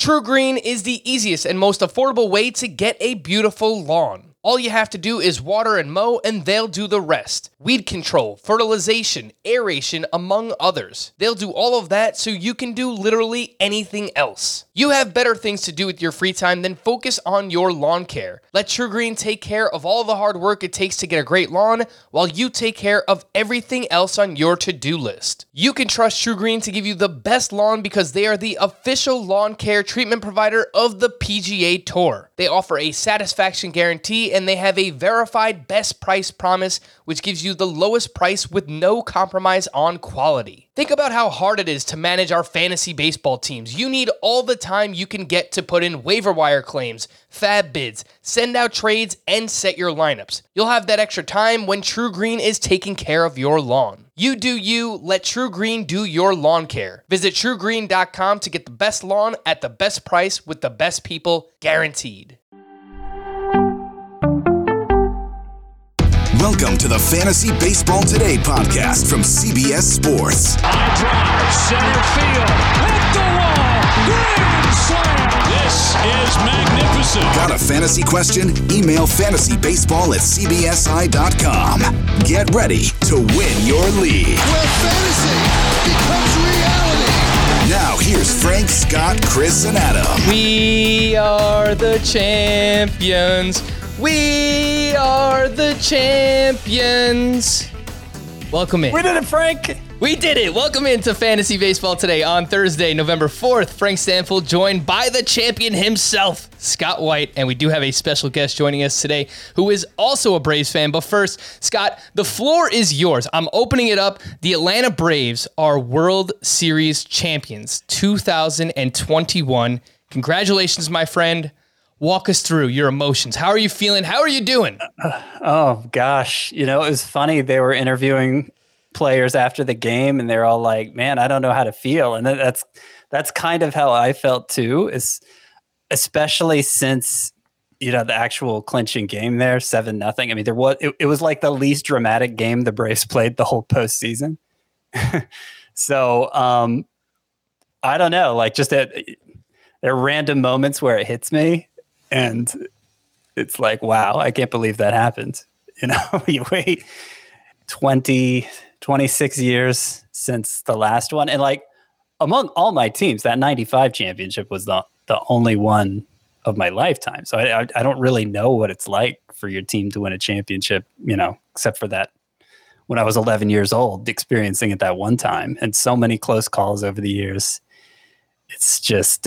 TruGreen is the easiest and most affordable way to get a beautiful lawn. All you have to do is water and mow, and they'll do the rest. Weed control, fertilization, aeration, among others. They'll do all of that so you can do literally anything else. You have better things to do with your free time than focus on your lawn care. Let TruGreen take care of all the hard work it takes to get a great lawn, while you take care of everything else on your to-do list. You can trust TruGreen to give you the best lawn because they are the official lawn care treatment provider of the PGA Tour. They offer a satisfaction guarantee, and they have a verified best price promise, which gives you the lowest price with no compromise on quality. Think about how hard it is to manage our fantasy baseball teams. You need all the time you can get to put in waiver wire claims, fab bids, send out trades, and set your lineups. You'll have that extra time when TruGreen is taking care of your lawn. You do you, let TruGreen do your lawn care. Visit TruGreen.com to get the best lawn at the best price with the best people, guaranteed. Welcome to the Fantasy Baseball Today podcast from CBS Sports. High drive, center field, hit the wall, grand slam. This is magnificent. Got a fantasy question? Email fantasybaseball@cbsi.com. Get ready to win your league. Where fantasy becomes reality. Now here's Frank, Scott, Chris, and Adam. We are the champions. We are the champions. Welcome in. We did it, Frank. We did it. Welcome into Fantasy Baseball Today on Thursday, November 4th. Frank Stanfield joined by the champion himself, Scott White. And we do have a special guest joining us today who is also a Braves fan. But first, Scott, the floor is yours. I'm opening it up. The Atlanta Braves are World Series champions 2021. Congratulations, my friend. Walk us through your emotions. How are you feeling? How are you doing? Oh, gosh. You know, it was funny. They were interviewing players after the game, and they're all like, man, I don't know how to feel. And that's kind of how I felt, too, is especially since, you know, the actual clinching game there, 7-0. I mean, it was like the least dramatic game the Braves played the whole postseason. So, I don't know, like just there are random moments where it hits me. And it's like, wow, I can't believe that happened. You know, you wait 26 years since the last one. And like among all my teams, that 95 championship was the only one of my lifetime. So I don't really know what it's like for your team to win a championship, you know, except for that when I was 11 years old, experiencing it that one time. And so many close calls over the years. It's just...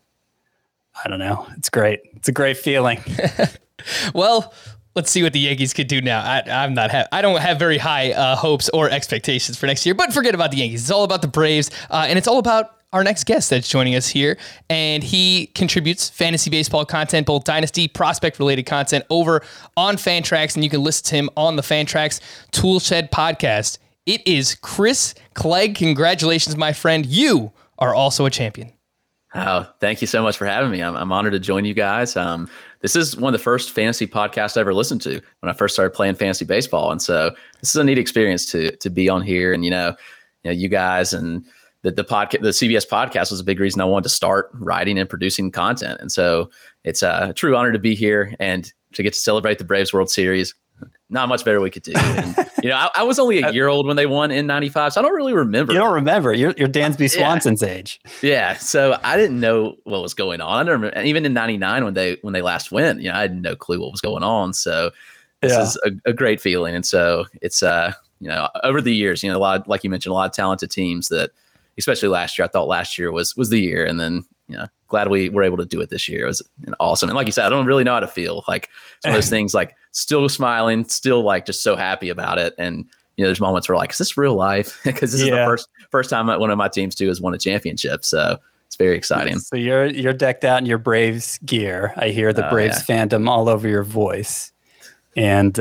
I don't know. It's great. It's a great feeling. Well, let's see what the Yankees could do now. I don't have very high hopes or expectations for next year, but forget about the Yankees. It's all about the Braves, and it's all about our next guest that's joining us here. And he contributes fantasy baseball content, both dynasty, prospect-related content over on Fantrax, and you can listen to him on the Fantrax Toolshed podcast. It is Chris Clegg. Congratulations, my friend. You are also a champion. Oh, thank you so much for having me. I'm honored to join you guys. This is one of the first fantasy podcasts I ever listened to when I first started playing fantasy baseball. And so this is a neat experience to be on here. And, you know, you guys and the CBS podcast was a big reason I wanted to start writing and producing content. And so it's a true honor to be here and to get to celebrate the Braves World Series. Not much better we could do. And, you know, I was only a year old when they won in 95, so I don't really remember. You don't remember. You're Dansby Swanson's age. Yeah, so I didn't know what was going on. I don't remember, and even in 99 when they last went, you know, I had no clue what was going on. So this is a great feeling. And so it's, you know, over the years, you know, a lot, like you mentioned, a lot of talented teams that, especially last year, I thought last year was the year. And then, you know, glad we were able to do it this year. It was awesome. And like you said, I don't really know how to feel. Like it's one of those things, like still smiling, still like just so happy about it. And, you know, there's moments where like, is this real life? Because this is the first time one of my teams too has won a championship. So it's very exciting. So you're decked out in your Braves gear. I hear the Braves fandom all over your voice. And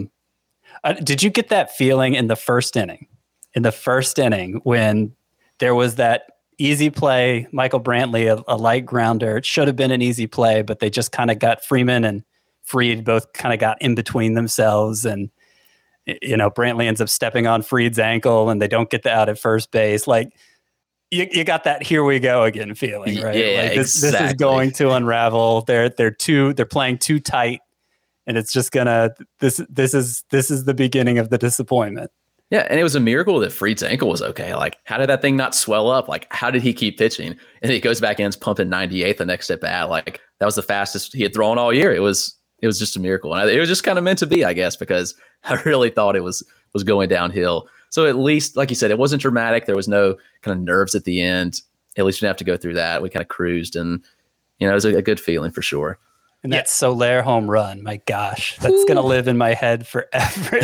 did you get that feeling in the first inning? In the first inning when there was that easy play, Michael Brantley, a light grounder. It should have been an easy play, but they just kind of got Freeman and Fried both kind of got in between themselves. And, you know, Brantley ends up stepping on Fried's ankle and they don't get the out at first base. Like, you got that here we go again feeling, right? Yeah, like this exactly. is going to unravel. They're playing too tight, and it's just gonna this is the beginning of the disappointment. Yeah, and it was a miracle that Fried's ankle was okay. Like, how did that thing not swell up? Like, how did he keep pitching? And he goes back in, is pumping 98 the next at bat. Like, that was the fastest he had thrown all year. It was just a miracle, and it was just kind of meant to be, I guess, because I really thought it was going downhill. So at least, like you said, it wasn't dramatic. There was no kind of nerves at the end. At least we didn't have to go through that. We kind of cruised, and it was a good feeling for sure. And that Soler home run, my gosh, that's going to live in my head forever.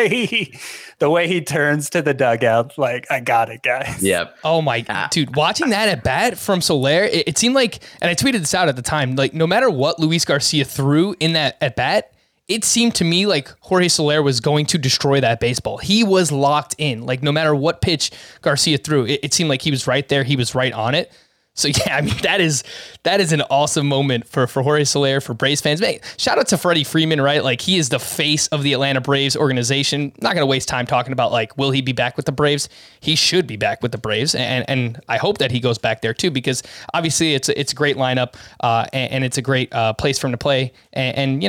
the way he turns to the dugout, like, I got it, guys. Yeah. Oh my, dude, watching that at bat from Soler, it seemed like, and I tweeted this out at the time, like no matter what Luis Garcia threw in that at bat, it seemed to me like Jorge Soler was going to destroy that baseball. He was locked in. Like no matter what pitch Garcia threw, it seemed like he was right there. He was right on it. So yeah, I mean that is an awesome moment for Jorge Soler, for Braves fans. Man, shout out to Freddie Freeman, right? Like he is the face of the Atlanta Braves organization. Not going to waste time talking about like, will he be back with the Braves? He should be back with the Braves, and I hope that he goes back there too, because obviously it's a great lineup, and it's a great place for him to play, and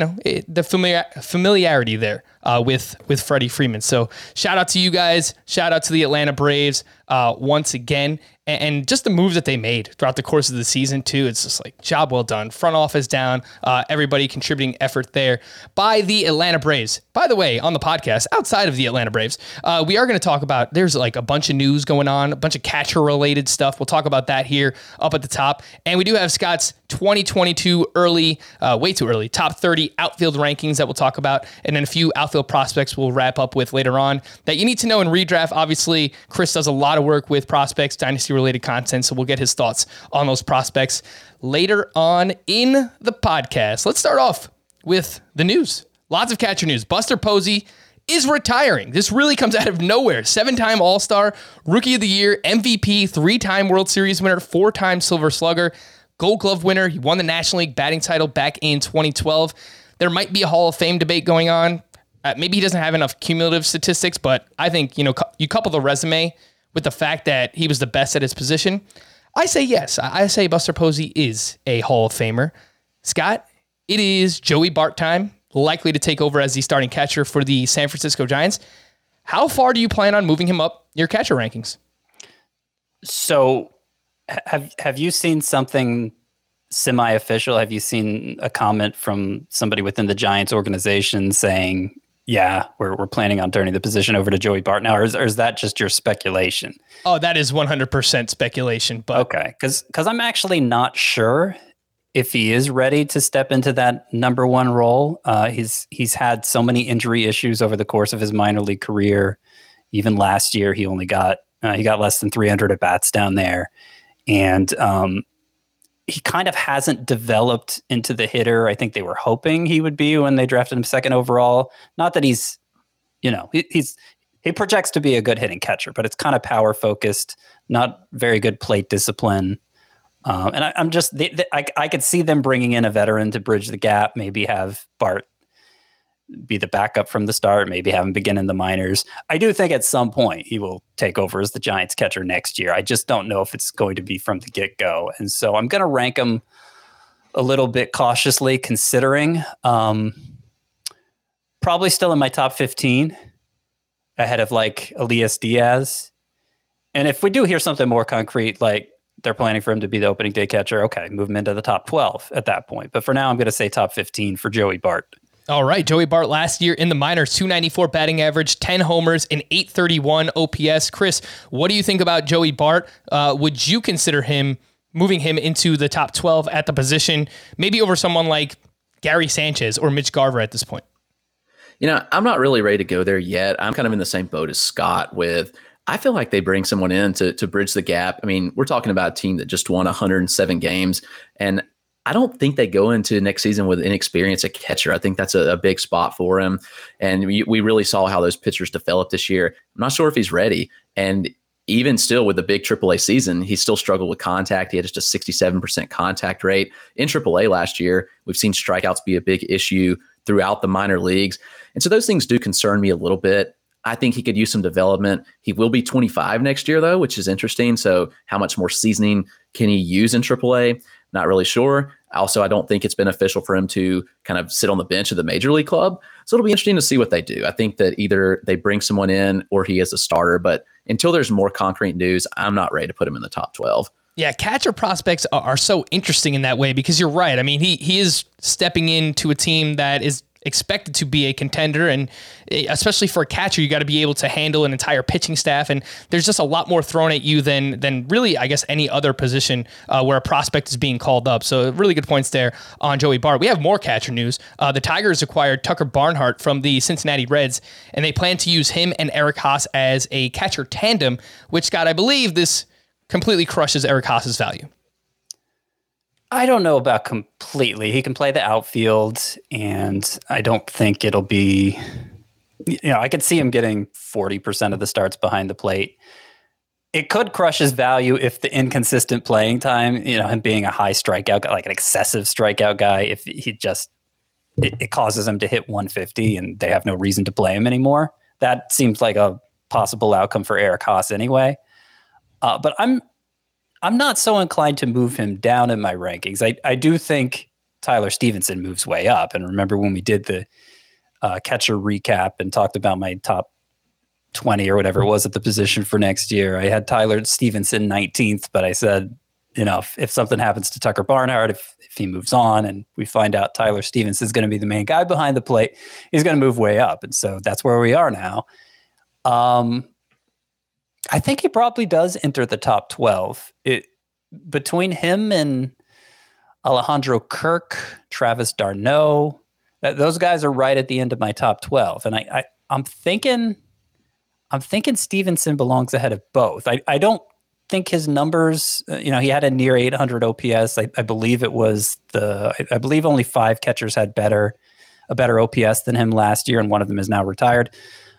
the familiarity there with Freddie Freeman. So shout out to you guys. Shout out to the Atlanta Braves once again. And just the moves that they made throughout the course of the season, too. It's just like, job well done. Front office down. Everybody contributing effort there by the Atlanta Braves. By the way, on the podcast, outside of the Atlanta Braves, we are going to talk about, there's like a bunch of news going on, a bunch of catcher-related stuff. We'll talk about that here up at the top. And we do have Scott's 2022 way too early, top 30 outfield rankings that we'll talk about. And then a few outfield prospects we'll wrap up with later on that you need to know in redraft. Obviously, Chris does a lot of work with prospects, dynasty-related content, so we'll get his thoughts on those prospects later on in the podcast. Let's start off with the news. Lots of catcher news. Buster Posey is retiring. This really comes out of nowhere. 7-time All-Star, Rookie of the Year, MVP, 3-time World Series winner, 4-time Silver Slugger, Gold Glove winner. He won the National League batting title back in 2012. There might be a Hall of Fame debate going on. Maybe he doesn't have enough cumulative statistics, but I think, you couple the resume with the fact that he was the best at his position. I say yes. I say Buster Posey is a Hall of Famer. Scott, it is Joey Bart time, likely to take over as the starting catcher for the San Francisco Giants. How far do you plan on moving him up your catcher rankings? So have you seen something semi-official? Have you seen a comment from somebody within the Giants organization saying, yeah, we're planning on turning the position over to Joey Bart now, or is that just your speculation? Oh, that is 100% speculation. But okay, because I'm actually not sure if he is ready to step into that number one role. He's had so many injury issues over the course of his minor league career. Even last year, he only got less than 300 at bats down there, and he kind of hasn't developed into the hitter I think they were hoping he would be when they drafted him second overall. Not that he's, he projects to be a good hitting catcher, but it's kind of power focused, not very good plate discipline. And I'm just, I could see them bringing in a veteran to bridge the gap, maybe have Bart be the backup from the start, maybe have him begin in the minors. I do think at some point he will take over as the Giants catcher next year. I just don't know if it's going to be from the get-go. And so I'm going to rank him a little bit cautiously, considering probably still in my top 15 ahead of like Elias Diaz. And if we do hear something more concrete, like they're planning for him to be the opening day catcher, okay, move him into the top 12 at that point. But for now, I'm going to say top 15 for Joey Bart. All right, Joey Bart last year in the minors, 294 batting average, 10 homers, and 831 OPS. Chris, what do you think about Joey Bart? Would you consider moving him into the top 12 at the position, maybe over someone like Gary Sanchez or Mitch Garver at this point? I'm not really ready to go there yet. I'm kind of in the same boat as Scott with, I feel like they bring someone in to bridge the gap. I mean, we're talking about a team that just won 107 games, and I don't think they go into next season with inexperience at catcher. I think that's a big spot for him. And we really saw how those pitchers developed this year. I'm not sure if he's ready. And even still with the big AAA season, he still struggled with contact. He had just a 67% contact rate. In AAA last year, we've seen strikeouts be a big issue throughout the minor leagues. And so those things do concern me a little bit. I think he could use some development. He will be 25 next year, though, which is interesting. So how much more seasoning can he use in AAA? Not really sure. Also, I don't think it's beneficial for him to kind of sit on the bench of the major league club. So it'll be interesting to see what they do. I think that either they bring someone in or he is a starter. But until there's more concrete news, I'm not ready to put him in the top 12. Yeah, catcher prospects are so interesting in that way because you're right. I mean, he is stepping into a team that is expected to be a contender, and especially for a catcher, you got to be able to handle an entire pitching staff, and there's just a lot more thrown at you than really, I guess, any other position where a prospect is being called up. So really good points there on Joey Bart. We have more catcher news. The Tigers acquired Tucker Barnhart from the Cincinnati Reds, and they plan to use him and Eric Haas as a catcher tandem, which, Scott, I believe this completely crushes Eric Haas's value. I don't know about completely. He can play the outfield, and I don't think it'll be, I could see him getting 40% of the starts behind the plate. It could crush his value if the inconsistent playing time, him being a high strikeout guy, like an excessive strikeout guy, if he just, it causes him to hit 150 and they have no reason to play him anymore. That seems like a possible outcome for Eric Haas anyway. But I'm not so inclined to move him down in my rankings. I do think Tyler Stevenson moves way up. And remember when we did the catcher recap and talked about my top 20 or whatever it was at the position for next year, I had Tyler Stevenson 19th, but I said, if something happens to Tucker Barnhart, if he moves on and we find out Tyler Stevenson is going to be the main guy behind the plate, he's going to move way up. And so that's where we are now. I think he probably does enter the top 12. Between him and Alejandro Kirk, Travis d'Arnaud, those guys are right at the end of my top 12. And I'm thinking Stevenson belongs ahead of both. I don't think his numbers, he had a near 800 OPS. I believe it was I believe only 5 catchers had a better OPS than him last year, and one of them is now retired.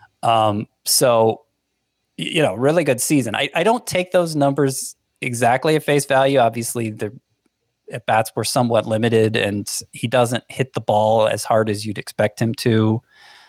So really good season. I don't take those numbers exactly at face value. Obviously, the at-bats were somewhat limited, and he doesn't hit the ball as hard as you'd expect him to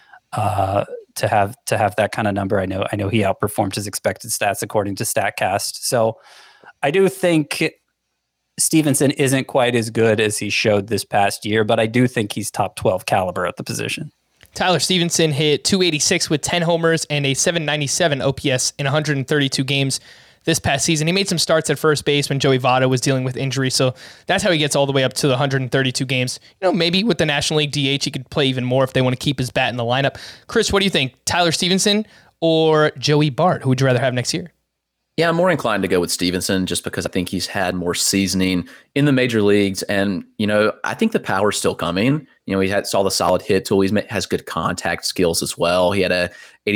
have that kind of number. I know he outperformed his expected stats according to StatCast. So I do think Stevenson isn't quite as good as he showed this past year, but I do think he's top 12 caliber at the position. Tyler Stevenson hit .286 with 10 homers and a .797 OPS in 132 games this past season. He made some starts at first base when Joey Votto was dealing with injury, so that's how he gets all the way up to the 132 games. Maybe with the National League DH, he could play even more if they want to keep his bat in the lineup. Chris, what do you think? Tyler Stevenson or Joey Bart? Who would you rather have next year? Yeah, I'm more inclined to go with Stevenson just because I think he's had more seasoning in the major leagues. And, I think the power's still coming. We saw the solid hit tool. He has good contact skills as well. He had a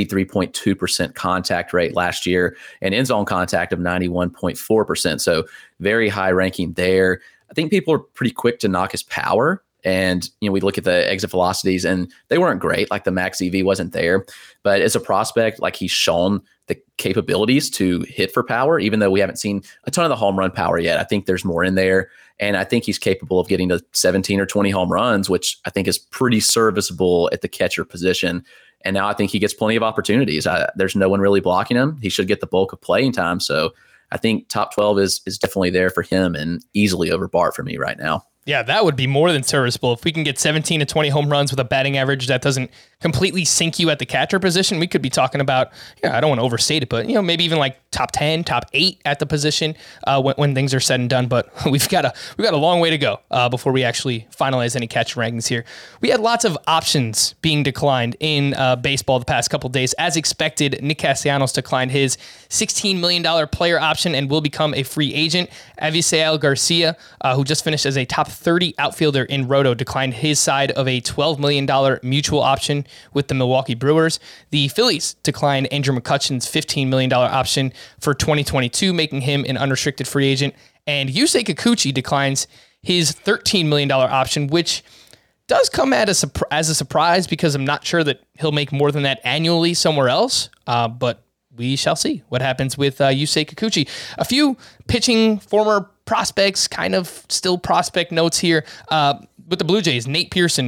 83.2% contact rate last year and end zone contact of 91.4%. So very high ranking there. I think people are pretty quick to knock his power. And, we look at the exit velocities and they weren't great. Like the max EV wasn't there. But as a prospect, like he's shown the capabilities to hit for power, even though we haven't seen a ton of the home run power yet. I think there's more in there. And I think he's capable of getting to 17 or 20 home runs, which I think is pretty serviceable at the catcher position. And now I think he gets plenty of opportunities. There's no one really blocking him. He should get the bulk of playing time. So I think top 12 is definitely there for him and easily over Bart for me right now. Yeah, that would be more than serviceable. If we can get 17 to 20 home runs with a batting average that doesn't completely sink you at the catcher position, we could be talking about, I don't want to overstate it, but maybe even like top 10, top 8 at the position when things are said and done. But we've got a long way to go before we actually finalize any catcher rankings here. We had lots of options being declined in baseball the past couple of days. As expected, Nick Castellanos declined his $16 million player option and will become a free agent. Avisail Garcia, who just finished as a top 30 outfielder in Roto, declined his side of a $12 million mutual option with the Milwaukee Brewers. The Phillies declined Andrew McCutchen's $15 million option for 2022, making him an unrestricted free agent. And Yusei Kikuchi declines his $13 million option, which does come as a surprise because I'm not sure that he'll make more than that annually somewhere else. But we shall see what happens with Yusei Kikuchi. A few pitching former prospects, kind of still prospect notes here. With the Blue Jays, Nate Pearson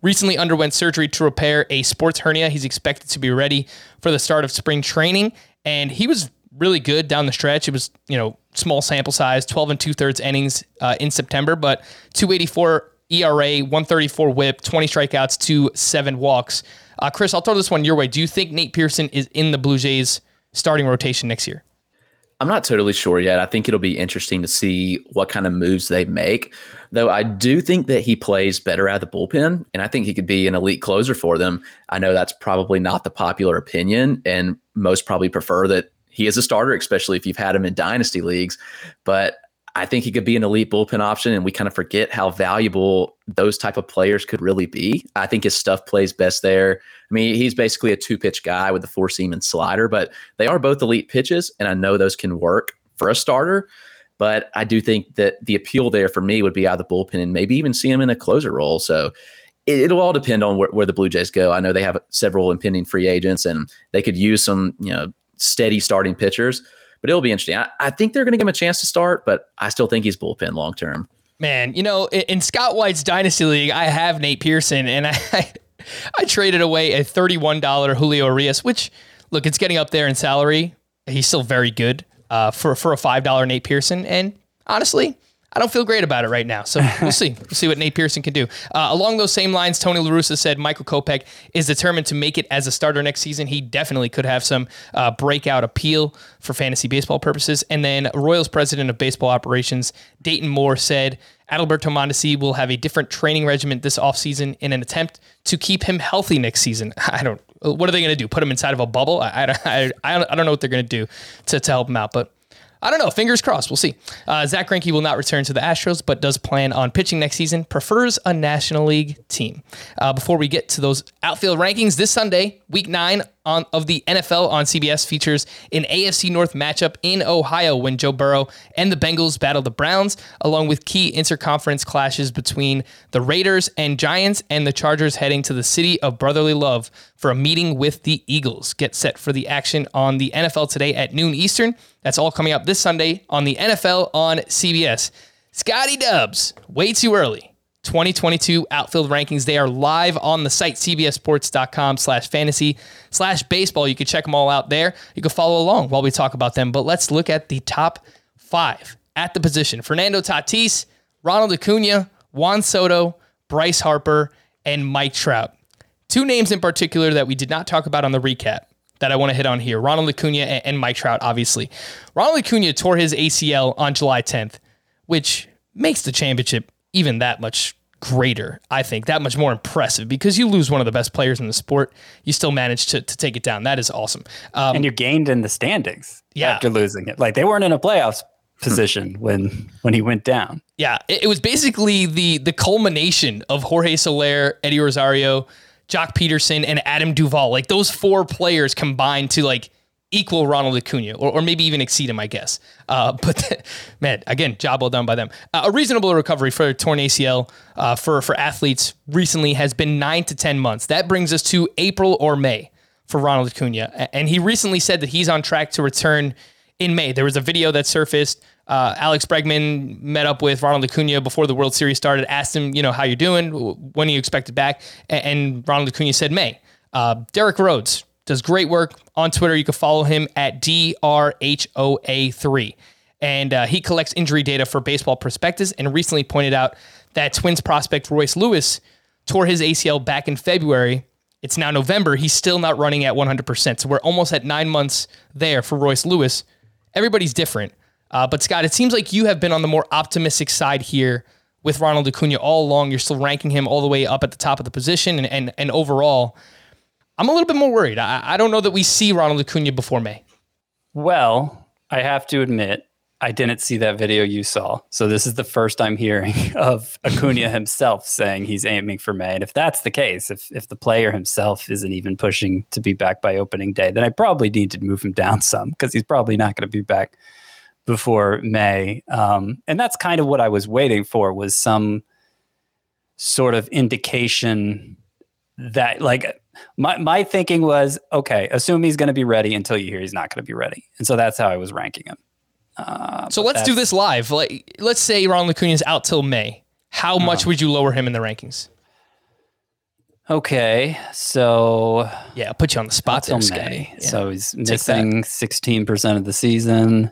recently underwent surgery to repair a sports hernia. He's expected to be ready for the start of spring training, and he was really good down the stretch. It was, small sample size, 12 2/3 innings in September, but 284 ERA, 134 whip, 20 strikeouts to 7 walks. Chris, I'll throw this one your way. Do you think Nate Pearson is in the Blue Jays starting rotation next year? I'm not totally sure yet. I think it'll be interesting to see what kind of moves they make, though I do think that he plays better out of the bullpen, and I think he could be an elite closer for them. I know that's probably not the popular opinion, and most probably prefer that he is a starter, especially if you've had him in dynasty leagues, but I think he could be an elite bullpen option, and we kind of forget how valuable those type of players could really be. I think his stuff plays best there. I mean, he's basically a 2-pitch guy with a 4-seam and slider, but they are both elite pitches, and I know those can work for a starter. But I do think that the appeal there for me would be out of the bullpen and maybe even see him in a closer role. So it'll all depend on where the Blue Jays go. I know they have several impending free agents, and they could use some steady starting pitchers. But it'll be interesting. I think they're going to give him a chance to start, but I still think he's bullpen long term. Man, in Scott White's Dynasty League, I have Nate Pearson, and I traded away a $31 Julio Urias, which, look, it's getting up there in salary. He's still very good for a $5 Nate Pearson, and honestly, I don't feel great about it right now. So we'll see. We'll see what Nate Pearson can do. Along those same lines, Tony La Russa said Michael Kopech is determined to make it as a starter next season. He definitely could have some breakout appeal for fantasy baseball purposes. And then Royals president of baseball operations, Dayton Moore, said Adalberto Mondesi will have a different training regimen this offseason in an attempt to keep him healthy next season. What are they going to do? Put him inside of a bubble? I don't know what they're going to do to help him out, but I don't know. Fingers crossed. We'll see. Zach Greinke will not return to the Astros, but does plan on pitching next season. Prefers a National League team. Before we get to those outfield rankings, this Sunday, Week 9 of the NFL on CBS features an AFC North matchup in Ohio when Joe Burrow and the Bengals battle the Browns, along with key interconference clashes between the Raiders and Giants, and the Chargers heading to the city of brotherly love for a meeting with the Eagles. Get set for the action on the NFL Today at noon Eastern. That's all coming up this Sunday on the NFL on CBS. Scotty Dubs, way too early. 2022 outfield rankings. They are live on the site, cbssports.com/fantasy/baseball. You can check them all out there. You can follow along while we talk about them. But let's look at the top 5 at the position. Fernando Tatis, Ronald Acuna, Juan Soto, Bryce Harper, and Mike Trout. 2 names in particular that we did not talk about on the recap that I want to hit on here. Ronald Acuna and Mike Trout, obviously. Ronald Acuna tore his ACL on July 10th, which makes the championship even that much greater, I think, that much more impressive, because you lose one of the best players in the sport, you still managed to take it down. That is awesome. And you gained in the standings after losing it. Like, they weren't in a playoffs position when he went down. Yeah, it was basically the culmination of Jorge Soler, Eddie Rosario, Jock Peterson, and Adam Duvall. Like, those 4 players combined to equal Ronald Acuna, or maybe even exceed him, I guess. But man, again, job well done by them. A reasonable recovery for a torn ACL for athletes recently has been 9 to 10 months. That brings us to April or May for Ronald Acuna. And he recently said that he's on track to return in May. There was a video that surfaced. Alex Bregman met up with Ronald Acuna before the World Series started, asked him, how you doing? When are you expected back? And Ronald Acuna said May. Derek Rhodes does great work on Twitter. You can follow him at DRHOA3. And he collects injury data for Baseball Prospectus, and recently pointed out that Twins prospect Royce Lewis tore his ACL back in February. It's now November. He's still not running at 100%. So we're almost at 9 months there for Royce Lewis. Everybody's different. But Scott, it seems like you have been on the more optimistic side here with Ronald Acuna all along. You're still ranking him all the way up at the top of the position. And overall, I'm a little bit more worried. I don't know that we see Ronald Acuna before May. Well, I have to admit, I didn't see that video you saw. So this is the first I'm hearing of Acuna himself saying he's aiming for May. And if that's the case, if the player himself isn't even pushing to be back by opening day, then I probably need to move him down some, because he's probably not going to be back before May. And that's kind of what I was waiting for, was some sort of indication that, my thinking was, okay, assume he's going to be ready until you hear he's not going to be ready. And so that's how I was ranking him. So let's do this live. Let's say Ronald Acuna is out till May. How much would you lower him in the rankings? Okay, so Yeah, I'll put you on the spot there, until Scotty. May. Yeah. So he's missing 16% of the season.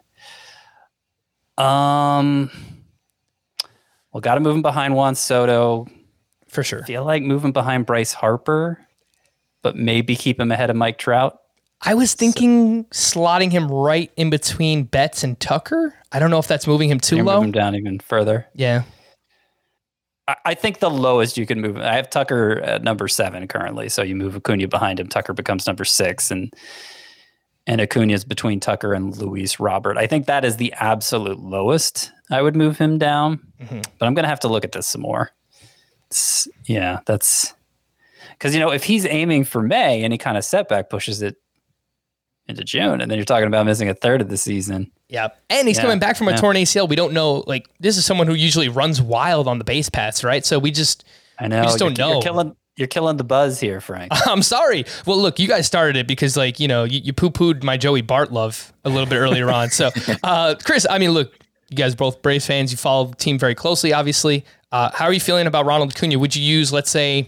Well, got to move him behind Juan Soto. For sure. Feel like moving behind Bryce Harper, but maybe keep him ahead of Mike Trout. I was thinking slotting him right in between Betts and Tucker. I don't know if that's moving him too Move low. him down even further. Yeah. I think the lowest you can move. I have Tucker at number 7 currently, so you move Acuna behind him. Tucker becomes number 6, and Acuna's between Tucker and Luis Robert. I think that is the absolute lowest I would move him down, but I'm going to have to look at this some more. That's because, if he's aiming for May, any kind of setback pushes it into June, and then you're talking about missing a third of the season. Yeah. And he's coming back from a torn ACL. We don't know, this is someone who usually runs wild on the base paths, right? So we just don't know. You're killing the buzz here, Frank. I'm sorry. Well, look, you guys started it because, you poo-pooed my Joey Bart love a little bit earlier on. So, Chris, look, you guys are both Braves fans. You follow the team very closely, obviously. How are you feeling about Ronald Acuna? Would you use, let's say,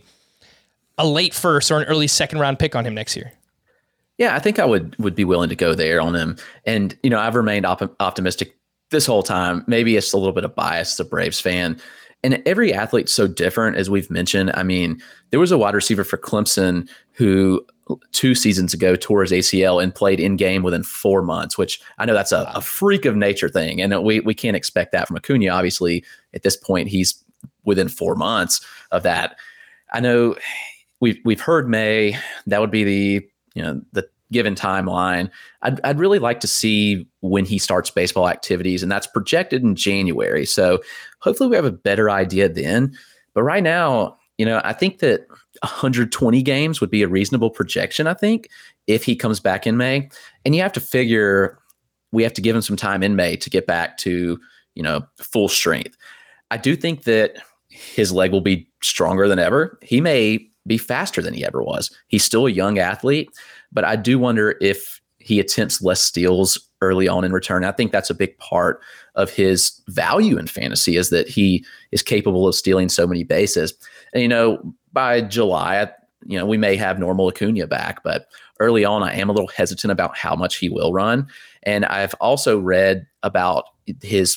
a late first or an early second round pick on him next year? Yeah, I think I would be willing to go there on him. And, I've remained optimistic this whole time. Maybe it's a little bit of bias as a Braves fan. And every athlete's so different, as we've mentioned. There was a wide receiver for Clemson who 2 seasons ago tore his ACL and played in game within 4 months, which I know that's a freak of nature thing. And we can't expect that from Acuna. Obviously, at this point, he's within 4 months of that. I know we've heard May. That would be the given timeline. I'd really like to see when he starts baseball activities, and that's projected in January. So hopefully we have a better idea then. But right now, I think that 120 games would be a reasonable projection, I think, if he comes back in May. And you have to figure we have to give him some time in May to get back to, full strength. I do think that his leg will be stronger than ever. He may be faster than he ever was. He's still a young athlete, but I do wonder if he attempts less steals early on in return. I think that's a big part of his value in fantasy, is that he is capable of stealing so many bases. And, by July, we may have normal Acuna back, but early on, I am a little hesitant about how much he will run. And I've also read about his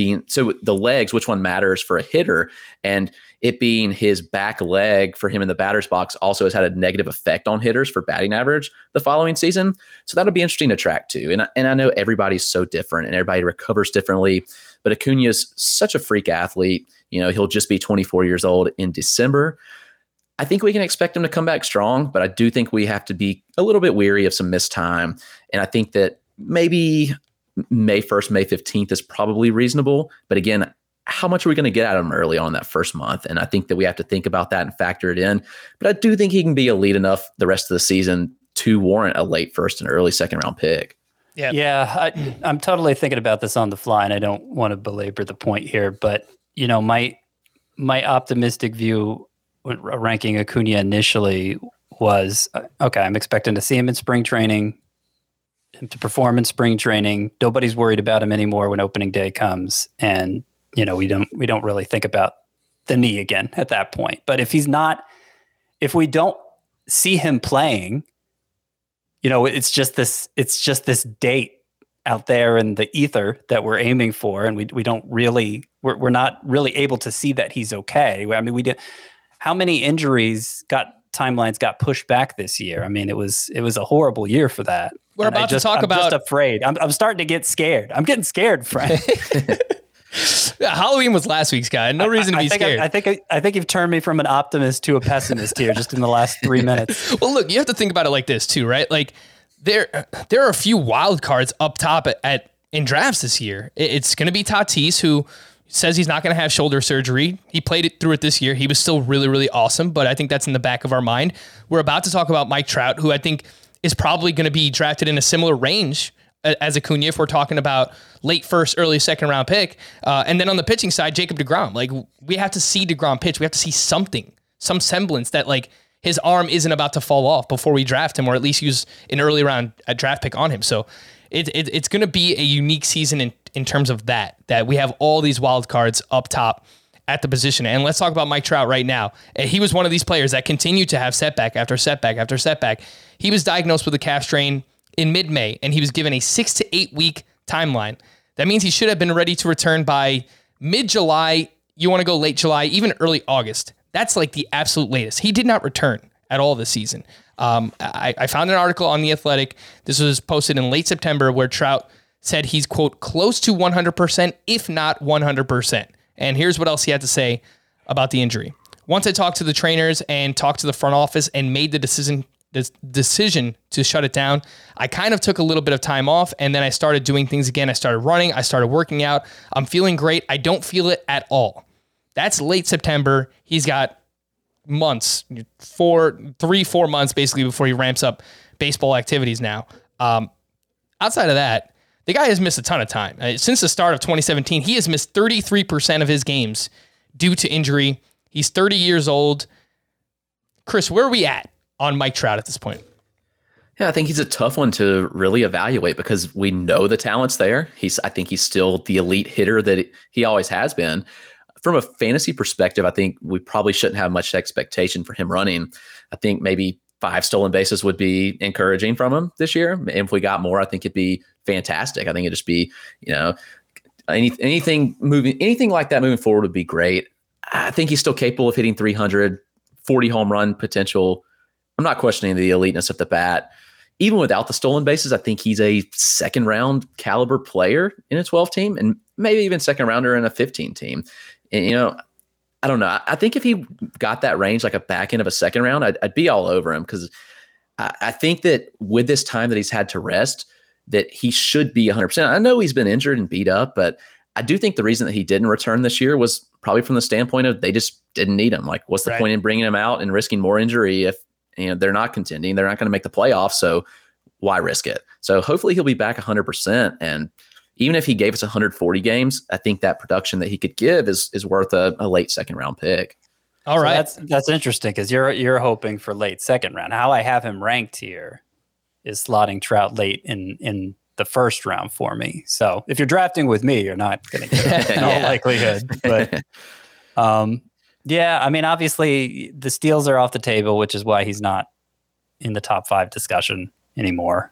so the legs, which one matters for a hitter, and it being his back leg for him in the batter's box also has had a negative effect on hitters for batting average the following season. So that'll be interesting to track too. And I know everybody's so different and everybody recovers differently, but Acuna is such a freak athlete. He'll just be 24 years old in December. I think we can expect him to come back strong, but I do think we have to be a little bit weary of some missed time. And I think that maybe May 1st, May 15th is probably reasonable. But again, how much are we going to get out of him early on that first month? And I think that we have to think about that and factor it in. But I do think he can be elite enough the rest of the season to warrant a late first and early second round pick. Yeah. I'm totally thinking about this on the fly, and I don't want to belabor the point here, but my optimistic view when ranking Acuna initially was, okay, I'm expecting to see him in spring training, him to perform in spring training. Nobody's worried about him anymore when opening day comes. And, we don't really think about the knee again at that point. But if we don't see him playing, it's just this date out there in the ether that we're aiming for. And we're not really able to see that he's okay. How many timelines got pushed back this year? It was a horrible year for that. We're about to talk about. I'm just afraid. I'm starting to get scared. I'm getting scared, Frank. Yeah, Halloween was last week's guy. No reason to be scared. I think you've turned me from an optimist to a pessimist here just in the last 3 minutes. Well, look, you have to think about it like this too, right? Like there are a few wild cards up top in drafts this year. It's going to be Tatis, who says he's not going to have shoulder surgery. He played through it this year. He was still really, really awesome, but I think that's in the back of our mind. We're about to talk about Mike Trout, who I think is probably going to be drafted in a similar range as Acuna if we're talking about late first, early second round pick. And then on the pitching side, Jacob deGrom. Like, we have to see deGrom pitch. We have to see some semblance that like his arm isn't about to fall off before we draft him, or at least use an early round draft pick on him. So it's going to be a unique season in terms of that we have all these wild cards up top. at the position. And let's talk about Mike Trout right now. He was one of these players that continued to have setback after setback after setback. He was diagnosed with a calf strain in mid-May, and he was given a 6 to 8 week timeline. That means he should have been ready to return by mid-July. You want to go late July, even early August. That's like the absolute latest. He did not return at all this season. I found an article on The Athletic. This was posted in late September where Trout said he's, quote, close to 100%, if not 100%. And here's what else he had to say about the injury. Once I talked to the trainers and talked to the front office and made the decision to shut it down, I kind of took a little bit of time off, and then I started doing things again. I started running. I started working out. I'm feeling great. I don't feel it at all. That's late September. He's got months, 4 months basically before he ramps up baseball activities now. Outside of that, the guy has missed a ton of time. Since the start of 2017, he has missed 33% of his games due to injury. He's 30 years old. Chris, where are we at on Mike Trout at this point? Yeah, I think he's a tough one to really evaluate because we know the talent's there. I think he's still the elite hitter that he always has been. From a fantasy perspective, I think we probably shouldn't have much expectation for him running. I think maybe 5 stolen bases would be encouraging from him this year. And if we got more, I think it'd be fantastic. I think it'd just be, anything like that moving forward would be great. I think he's still capable of hitting 300, 40 home run potential. I'm not questioning the eliteness of the bat. Even without the stolen bases, I think he's a second round caliber player in a 12 team and maybe even second rounder in a 15 team. And, I don't know. I think if he got that range, like a back end of a second round, I'd be all over him because I think that with this time that he's had to rest, that he should be 100%. I know he's been injured and beat up, but I do think the reason that he didn't return this year was probably from the standpoint of they just didn't need him. Like, what's the point in bringing him out and risking more injury if they're not contending? They're not going to make the playoffs, so why risk it? So hopefully he'll be back 100%. And even if he gave us 140 games, I think that production that he could give is worth a late second round pick. All right. So that's interesting because you're hoping for late second round. How I have him ranked here is slotting Trout late in the first round for me. So if you're drafting with me, you're not going to get it in all likelihood. But obviously the steals are off the table, which is why he's not in the top 5 discussion anymore.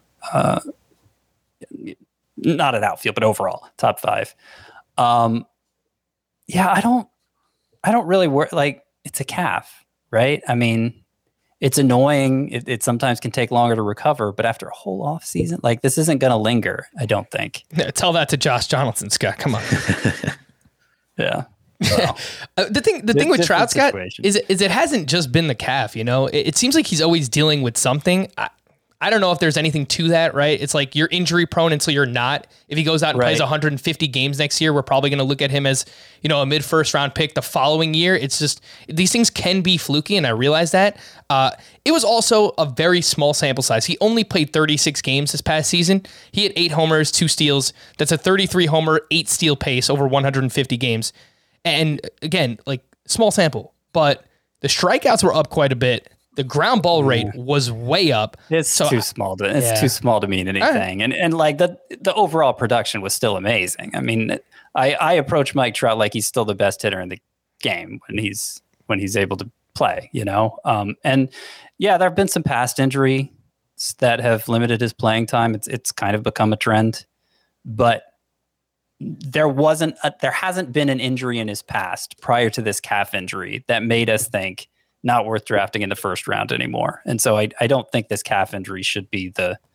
Not at outfield, but overall top 5. I don't really work. Like, it's a calf, right? I mean, it's annoying. It sometimes can take longer to recover, but after a whole off season, like, this isn't going to linger, I don't think. Yeah, tell that to Josh Donaldson, Scott. Come on. Yeah. Well, the thing with Trout, Scott, is it hasn't just been the calf. It seems like he's always dealing with something. I don't know if there's anything to that, right? It's like you're injury prone until you're not. If he goes out and plays 150 games next year, we're probably going to look at him as, a mid first round pick the following year. It's just, these things can be fluky, and I realize that. It was also a very small sample size. He only played 36 games this past season. He had 8 homers, 2 steals. That's a 33 homer, 8 steal pace over 150 games. And again, like, small sample, but the strikeouts were up quite a bit. The ground ball rate was way up. It's too small to mean anything. And like the overall production was still amazing. I mean, I approach Mike Trout like he's still the best hitter in the game when he's able to play, and there have been some past injuries that have limited his playing time. It's kind of become a trend, but there hasn't been an injury in his past prior to this calf injury that made us think not worth drafting in the first round anymore. And so I don't think this calf injury should be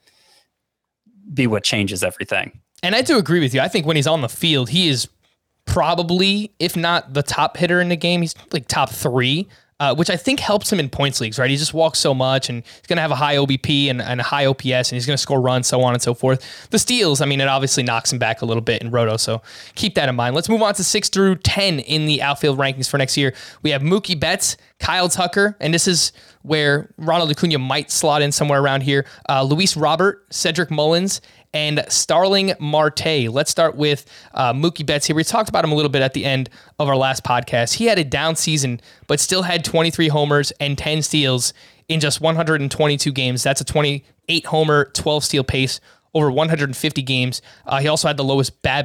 what changes everything. And I do agree with you. I think when he's on the field, he is probably, if not the top hitter in the game, he's like top 3, which I think helps him in points leagues, right? He just walks so much, and he's going to have a high OBP and a high OPS, and he's going to score runs, so on and so forth. The steals, it obviously knocks him back a little bit in Roto, so keep that in mind. Let's move on to 6 through 10 in the outfield rankings for next year. We have Mookie Betts, Kyle Tucker, and this is where Ronald Acuna might slot in somewhere around here. Luis Robert, Cedric Mullins, and Starling Marte. Let's start with Mookie Betts here. We talked about him a little bit at the end of our last podcast. He had a down season, but still had 23 homers and 10 steals in just 122 games. That's a 28 homer, 12 steal pace over 150 games. He also had the lowest BABIP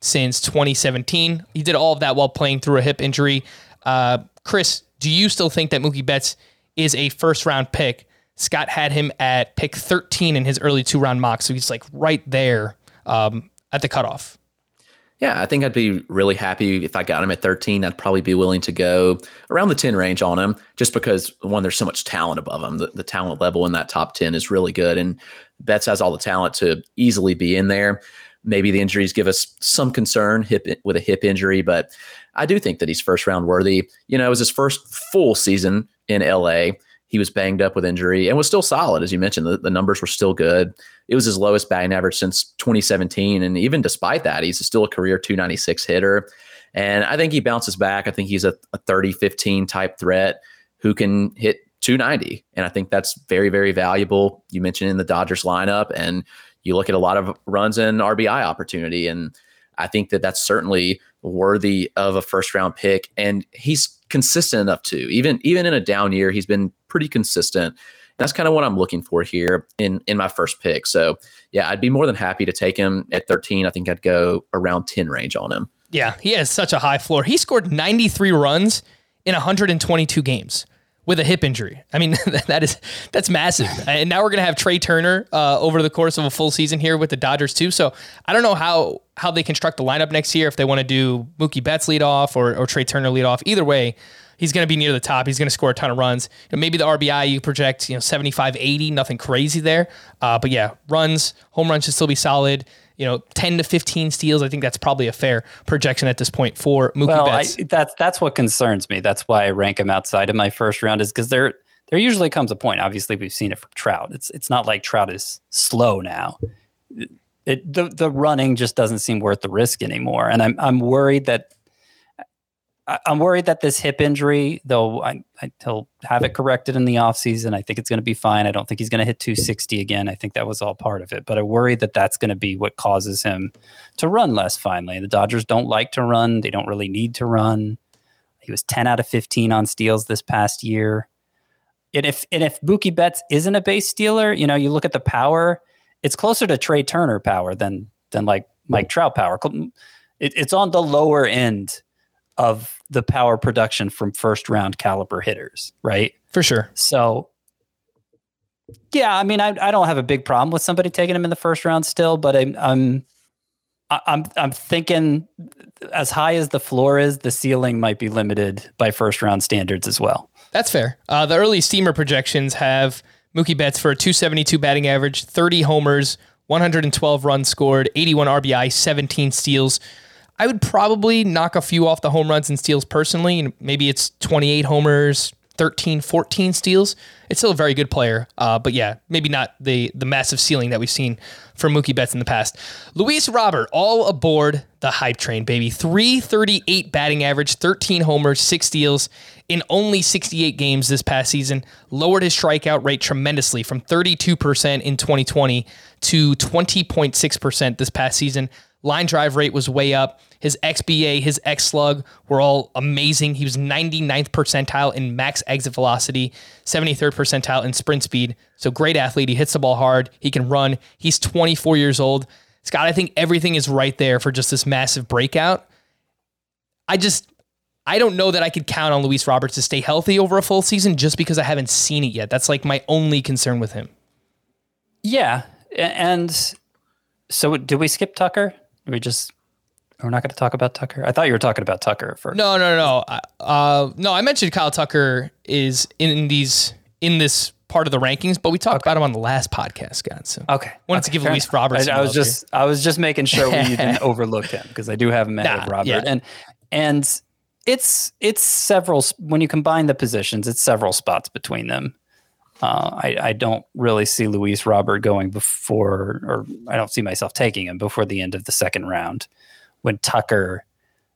since 2017. He did all of that while playing through a hip injury. Chris, do you still think that Mookie Betts is a first-round pick? Scott had him at pick 13 in his early 2-round mock, so he's like right there at the cutoff. Yeah, I think I'd be really happy if I got him at 13. I'd probably be willing to go around the 10 range on him just because, one, there's so much talent above him. The talent level in that top 10 is really good, and Betts has all the talent to easily be in there. Maybe the injuries give us some concern with a hip injury, but I do think that he's first-round worthy. You know, it was his first full season in LA. He was banged up with injury and was still solid. As you mentioned, the numbers were still good. It was his lowest batting average since 2017. And even despite that, he's still a career 296 hitter. And I think he bounces back. I think he's a 30-15 type threat who can hit 290. And I think that's very, very valuable. You mentioned in the Dodgers lineup, and you look at a lot of runs and RBI opportunity. And I think that that's certainly worthy of a first-round pick. And he's consistent enough too. Even in a down year, he's been pretty consistent. That's kind of what I'm looking for here in my first pick. So yeah, I'd be more than happy to take him at 13. I think I'd go around 10 range on him. Yeah, he has such a high floor. He scored 93 runs in 122 games with a hip injury. I mean, that's massive. And now we're going to have Trey Turner over the course of a full season here with the Dodgers too. So I don't know how they construct the lineup next year, if they want to do Mookie Betts lead off or Trey Turner lead off. Either way, he's going to be near the top. He's going to score a ton of runs. And maybe the RBI you project, 75, 80, nothing crazy there. But yeah, home runs should still be solid. 10 to 15 steals. I think that's probably a fair projection at this point for Mookie Betts. That's what concerns me. That's why I rank him outside of my first round, is because there usually comes a point. Obviously, we've seen it from Trout. It's not like Trout is slow now. The running just doesn't seem worth the risk anymore. And I'm worried that this hip injury, though he'll have it corrected in the offseason. I think it's going to be fine. I don't think he's going to hit 260 again. I think that was all part of it. But I worry that that's going to be what causes him to run less finally. The Dodgers don't like to run. They don't really need to run. He was 10 out of 15 on steals this past year. And if Mookie Betts isn't a base stealer, you look at the power, it's closer to Trey Turner power than like Mike Trout power. It's on the lower end of the power production from first round caliber hitters, right? For sure. So yeah, I mean, I don't have a big problem with somebody taking him in the first round still, but I'm thinking as high as the floor is, the ceiling might be limited by first round standards as well. That's fair. The early steamer projections have Mookie Betts for a 272 batting average, 30 homers, 112 runs scored, 81 RBI, 17 steals. I would probably knock a few off the home runs and steals personally. Maybe it's 28 homers, 13, 14 steals. It's still a very good player. But yeah, maybe not the massive ceiling that we've seen from Mookie Betts in the past. Luis Robert, all aboard the hype train, baby. 338 batting average, 13 homers, 6 steals in only 68 games this past season. Lowered his strikeout rate tremendously from 32% in 2020 to 20.6% this past season. Line drive rate was way up. His XBA, his X-Slug were all amazing. He was 99th percentile in max exit velocity, 73rd percentile in sprint speed. So great athlete. He hits the ball hard. He can run. He's 24 years old. Scott, I think everything is right there for just this massive breakout. I don't know that I could count on Luis Robert to stay healthy over a full season just because I haven't seen it yet. That's like my only concern with him. Yeah. And so did we skip Tucker? We're not going to talk about Tucker. I thought you were talking about Tucker first. No. No, I mentioned Kyle Tucker is in this part of the rankings, but we talked about him on the last podcast, Scott. So okay, wanted to give Luis Robert. I was just making sure we didn't overlook him because I do have him ahead of Robert, yeah. and it's several. When you combine the positions, it's several spots between them. I don't really see Luis Robert going before, or I don't see myself taking him before the end of the second round. When Tucker,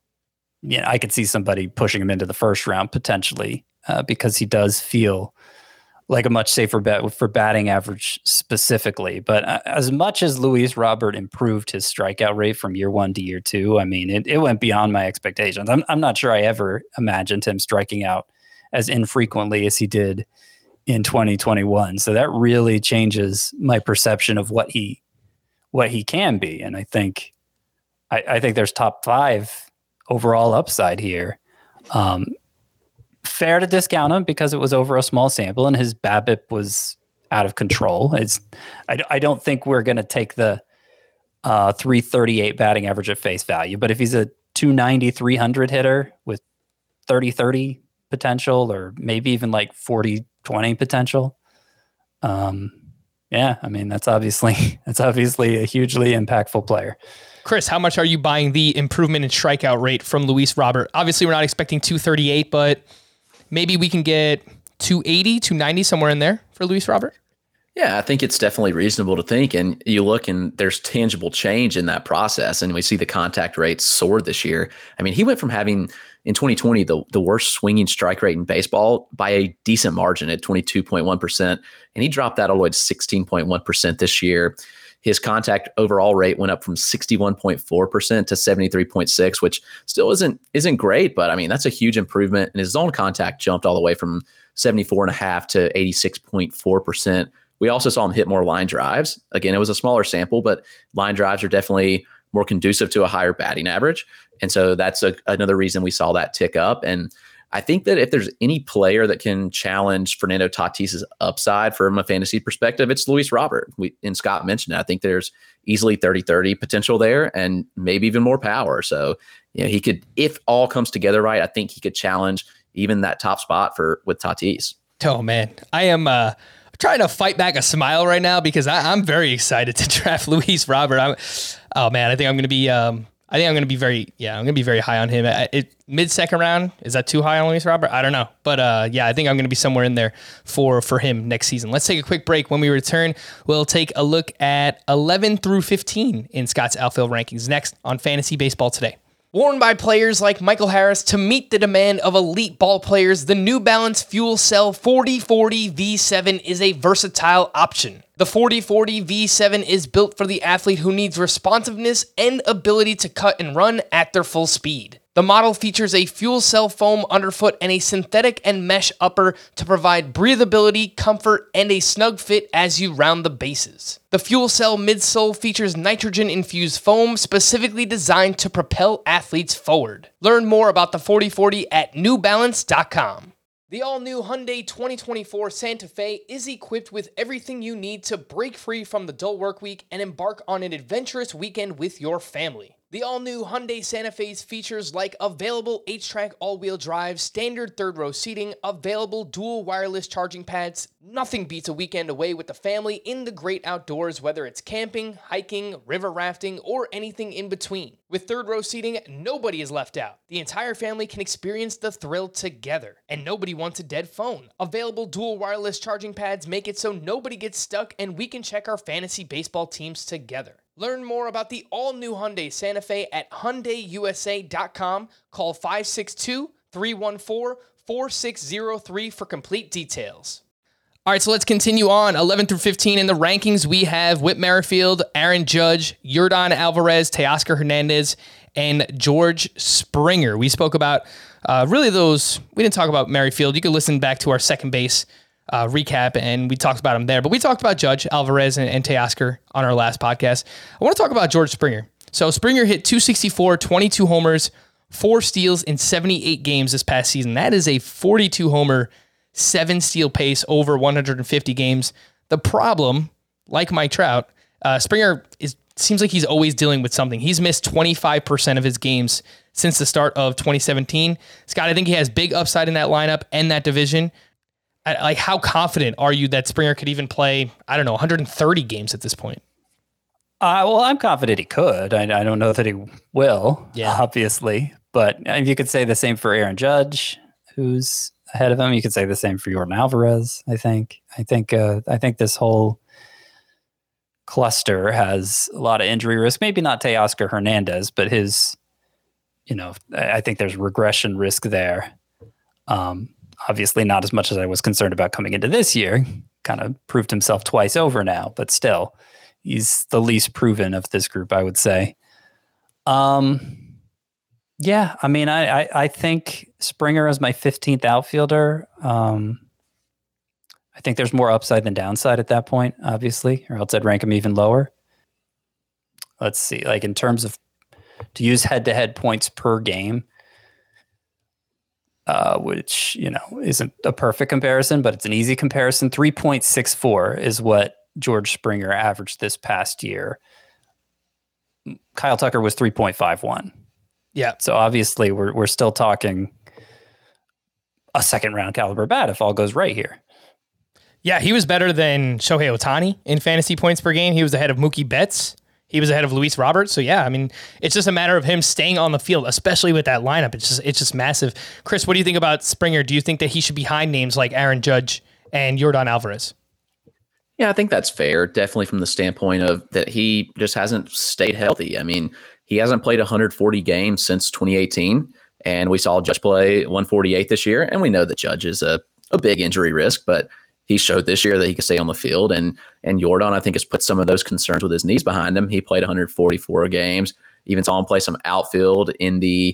I could see somebody pushing him into the first round potentially because he does feel like a much safer bet for batting average specifically. But as much as Luis Robert improved his strikeout rate from year 1 to year 2, I mean, it went beyond my expectations. I'm not sure I ever imagined him striking out as infrequently as he did in 2021. So that really changes my perception of what he can be. And I think I think there's top 5 overall upside here. Fair to discount him because it was over a small sample and his BABIP was out of control. I don't think we're going to take the 338 batting average at face value, but if he's a 290, 300 hitter with 30-30 potential, or maybe even like 40-20 potential, that's obviously a hugely impactful player. Chris, how much are you buying the improvement in strikeout rate from Luis Robert? Obviously, we're not expecting 238, but maybe we can get 280, 290, somewhere in there for Luis Robert. Yeah, I think it's definitely reasonable to think. And you look and there's tangible change in that process. And we see the contact rate soar this year. I mean, he went from having in 2020 the worst swinging strike rate in baseball by a decent margin at 22.1%. And he dropped that all the way to 16.1% this year. His contact overall rate went up from 61.4% to 73.6%, which still isn't great, but I mean, that's a huge improvement. And his zone contact jumped all the way from 74.5% to 86.4%. We also saw him hit more line drives. Again, it was a smaller sample, but line drives are definitely more conducive to a higher batting average. And so that's another reason we saw that tick up. And I think that if there's any player that can challenge Fernando Tatis's upside from a fantasy perspective, it's Luis Robert. And Scott mentioned it. I think there's easily 30-30 potential there and maybe even more power. So, he could, if all comes together right, I think he could challenge even that top spot with Tatis. Oh, man. I am trying to fight back a smile right now because I'm very excited to draft Luis Robert. I think I'm going to be very high on him. Mid-second round, is that too high on Luis Robert? I don't know. But I think I'm going to be somewhere in there for him next season. Let's take a quick break. When we return, we'll take a look at 11 through 15 in Scott's outfield rankings next on Fantasy Baseball Today. Worn by players like Michael Harris to meet the demand of elite ball players, the New Balance Fuel Cell 4040 V7 is a versatile option. The 4040 V7 is built for the athlete who needs responsiveness and ability to cut and run at their full speed. The model features a fuel cell foam underfoot and a synthetic and mesh upper to provide breathability, comfort, and a snug fit as you round the bases. The fuel cell midsole features nitrogen-infused foam specifically designed to propel athletes forward. Learn more about the 4040 at newbalance.com. The all-new Hyundai 2024 Santa Fe is equipped with everything you need to break free from the dull work week and embark on an adventurous weekend with your family. The all-new Hyundai Santa Fe's features like available H-Track all-wheel drive, standard third-row seating, available dual wireless charging pads. Nothing beats a weekend away with the family in the great outdoors, whether it's camping, hiking, river rafting, or anything in between. With third-row seating, nobody is left out. The entire family can experience the thrill together, and nobody wants a dead phone. Available dual wireless charging pads make it so nobody gets stuck, and we can check our fantasy baseball teams together. Learn more about the all-new Hyundai Santa Fe at HyundaiUSA.com. Call 562-314-4603 for complete details. All right, so let's continue on. 11 through 15 in the rankings, we have Whit Merrifield, Aaron Judge, Yordan Alvarez, Teoscar Hernandez, and George Springer. We spoke about we didn't talk about Merrifield. You can listen back to our second base recap, and we talked about him there. But we talked about Judge, Alvarez, and Teoscar on our last podcast. I want to talk about George Springer. So Springer hit 264, 22 homers, 4 steals in 78 games this past season. That is a 42-homer, 7-steal pace over 150 games. The problem, like Mike Trout, Springer seems like he's always dealing with something. He's missed 25% of his games since the start of 2017. Scott, I think he has big upside in that lineup and that division. Like, how confident are you that Springer could even play, 130 games at this point? Well, I'm confident he could. I don't know that he will, obviously. But you could say the same for Aaron Judge, who's ahead of him. You could say the same for Yordan Alvarez, I think. I think this whole cluster has a lot of injury risk. Maybe not Teoscar Hernandez, but his, I think there's regression risk there. Obviously not as much as I was concerned about coming into this year. Kind of proved himself twice over now, but still, he's the least proven of this group, I would say. I think Springer is my 15th outfielder. I think there's more upside than downside at that point, obviously, or else I'd rank him even lower. Let's see, like in terms of to use head-to-head points per game, which, isn't a perfect comparison, but it's an easy comparison. 3.64 is what George Springer averaged this past year. Kyle Tucker was 3.51. Yeah. So obviously we're still talking a second round caliber bat if all goes right here. Yeah, he was better than Shohei Ohtani in fantasy points per game. He was ahead of Mookie Betts. He was ahead of Luis Roberts. So yeah, I mean, it's just a matter of him staying on the field, especially with that lineup. It's just massive. Chris, what do you think about Springer? Do you think that he should be behind names like Aaron Judge and Yordan Alvarez? Yeah, I think that's fair. Definitely from the standpoint of that he just hasn't stayed healthy. I mean, he hasn't played 140 games since 2018, and we saw Judge play 148 this year, and we know that Judge is a big injury risk, but he showed this year that he can stay on the field, and Yordan, I think, has put some of those concerns with his knees behind him. He played 144 games, even saw him play some outfield in the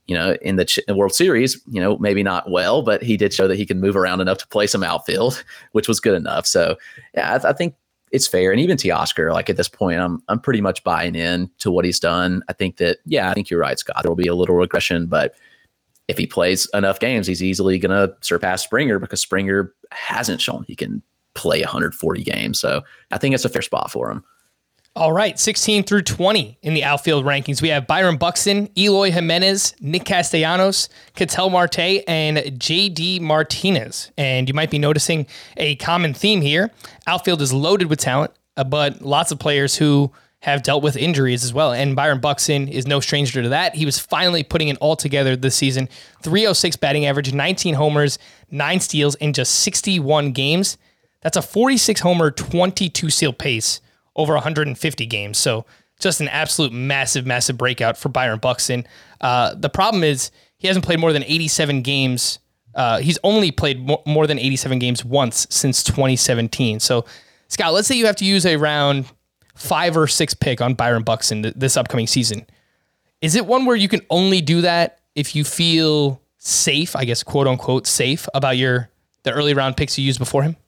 World Series, maybe not well, but he did show that he can move around enough to play some outfield, which was good enough. So yeah, I think it's fair. And even Teoscar, like at this point, I'm pretty much buying in to what he's done. I think you're right, Scott. There will be a little regression, but if he plays enough games, he's easily going to surpass Springer because Springer hasn't shown he can play 140 games. So I think it's a fair spot for him. All right, 16 through 20 in the outfield rankings. We have Byron Buxton, Eloy Jimenez, Nick Castellanos, Ketel Marte, and JD Martinez. And you might be noticing a common theme here. Outfield is loaded with talent, but lots of players who have dealt with injuries as well. And Byron Buxton is no stranger to that. He was finally putting it all together this season. 306 batting average, 19 homers, 9 steals in just 61 games. That's a 46 homer, 22 steal pace over 150 games. So just an absolute massive, massive breakout for Byron Buxton. The problem is he hasn't played more than 87 games. He's only played more than 87 games once since 2017. So Scott, let's say you have to use a round 5 or 6 pick on Byron Buxton this upcoming season. Is it one where you can only do that if you feel safe, I guess, quote unquote, safe about the early round picks you used before him?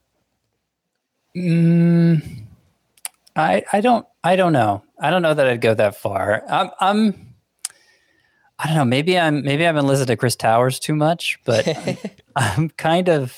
I don't know. I don't know that I'd go that far. I don't know. Maybe I've been listening to Chris Towers too much, but I'm kind of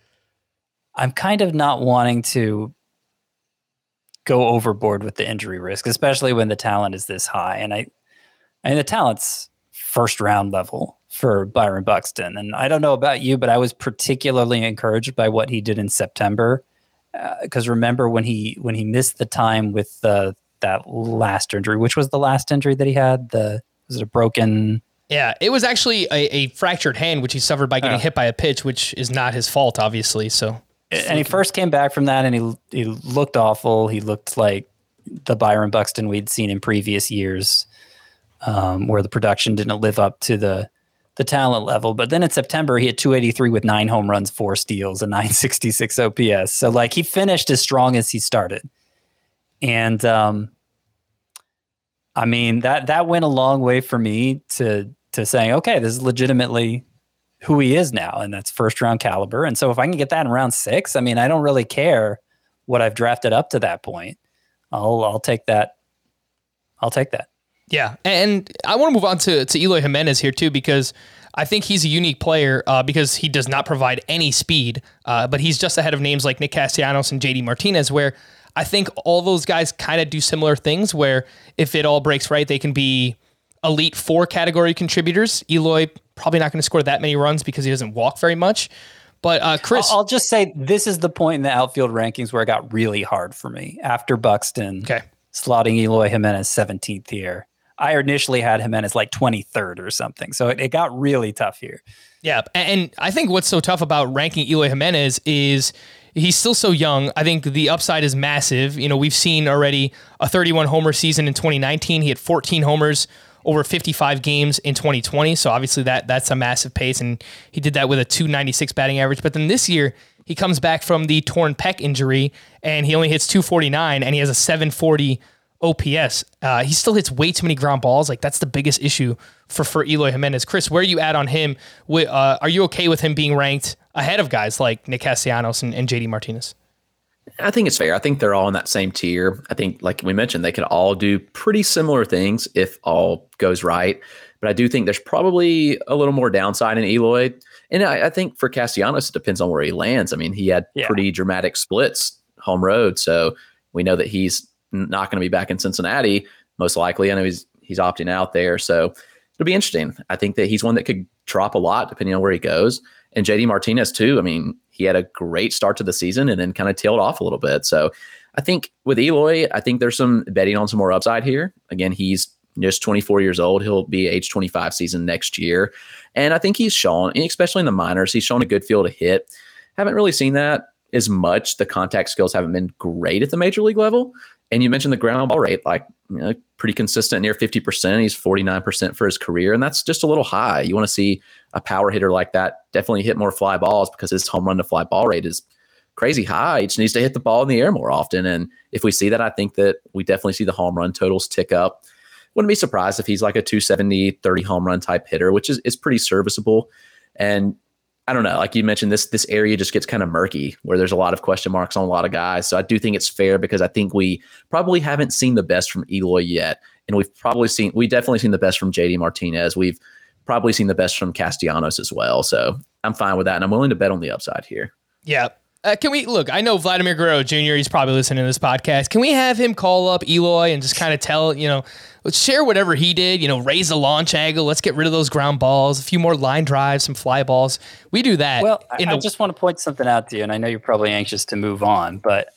not wanting to go overboard with the injury risk, especially when the talent is this high. And the talent's first round level for Byron Buxton. And I don't know about you, but I was particularly encouraged by what he did in September. Because remember when he missed the time with that last injury, which was the last injury that he had? Was it a broken? Yeah, it was actually a fractured hand, which he suffered by getting hit by a pitch, which is not his fault, obviously. So, and he first came back from that, and he looked awful. He looked like the Byron Buxton we'd seen in previous years, where the production didn't live up to the talent level. But then in September, he had 283 with 9 home runs, 4 steals, and 966 OPS. So like he finished as strong as he started. And I mean, that went a long way for me to saying, okay, this is legitimately who he is now. And that's first round caliber. And so if I can get that in round 6, I mean, I don't really care what I've drafted up to that point. I'll take that. I'll take that. Yeah, and I want to move on to Eloy Jimenez here too, because I think he's a unique player because he does not provide any speed, but he's just ahead of names like Nick Castellanos and JD Martinez, where I think all those guys kind of do similar things, where if it all breaks right, they can be Elite 4 category contributors. Eloy probably not going to score that many runs because he doesn't walk very much. But Chris, I'll just say this is the point in the outfield rankings where it got really hard for me after Buxton. Okay. Slotting Eloy Jimenez 17th here. I initially had Jimenez like 23rd or something. So it got really tough here. Yeah. And I think what's so tough about ranking Eloy Jimenez is he's still so young. I think the upside is massive. You know, we've seen already a 31 homer season in 2019. He had 14 homers over 55 games in 2020. So obviously that's a massive pace. And he did that with a 296 batting average. But then this year he comes back from the torn pec injury and he only hits 249 and he has a 740 OPS. He still hits way too many ground balls. Like that's the biggest issue for Eloy Jimenez. Chris, where are you at on him? Are you okay with him being ranked ahead of guys like Nick Castellanos and JD Martinez? I think it's fair. I think they're all in that same tier. I think, like we mentioned, they could all do pretty similar things if all goes right. But I do think there's probably a little more downside in Eloy. And I think for Castellanos, it depends on where he lands. I mean, he had pretty dramatic splits home road. So we know that he's not going to be back in Cincinnati, most likely. I know he's opting out there. So it'll be interesting. I think that he's one that could drop a lot depending on where he goes. And JD Martinez too. I mean, he had a great start to the season and then kind of tailed off a little bit. So I think with Eloy, I think there's some betting on some more upside here. Again, he's just 24 years old. He'll be age 25 season next year. And I think he's shown, especially in the minors, he's shown a good feel to hit. Haven't really seen that as much. The contact skills haven't been great at the major league level. And you mentioned the ground ball rate, pretty consistent, near 50%. He's 49% for his career. And that's just a little high. You want to see a power hitter like that definitely hit more fly balls because his home run to fly ball rate is crazy high. He just needs to hit the ball in the air more often. And if we see that, I think that we definitely see the home run totals tick up. Wouldn't be surprised if he's like a 270, 30 home run type hitter, which is pretty serviceable. And I don't know, like you mentioned, this area just gets kind of murky where there's a lot of question marks on a lot of guys. So I do think it's fair because I think we probably haven't seen the best from Eloy yet. And we definitely seen the best from JD Martinez. We've probably seen the best from Castellanos as well. So I'm fine with that. And I'm willing to bet on the upside here. Yeah. Can we look? I know Vladimir Guerrero Jr. He's probably listening to this podcast. Can we have him call up Eloy and just kind of tell, let's share whatever he did, raise the launch angle. Let's get rid of those ground balls, a few more line drives, some fly balls. We do that. Well, I just want to point something out to you, and I know you're probably anxious to move on, but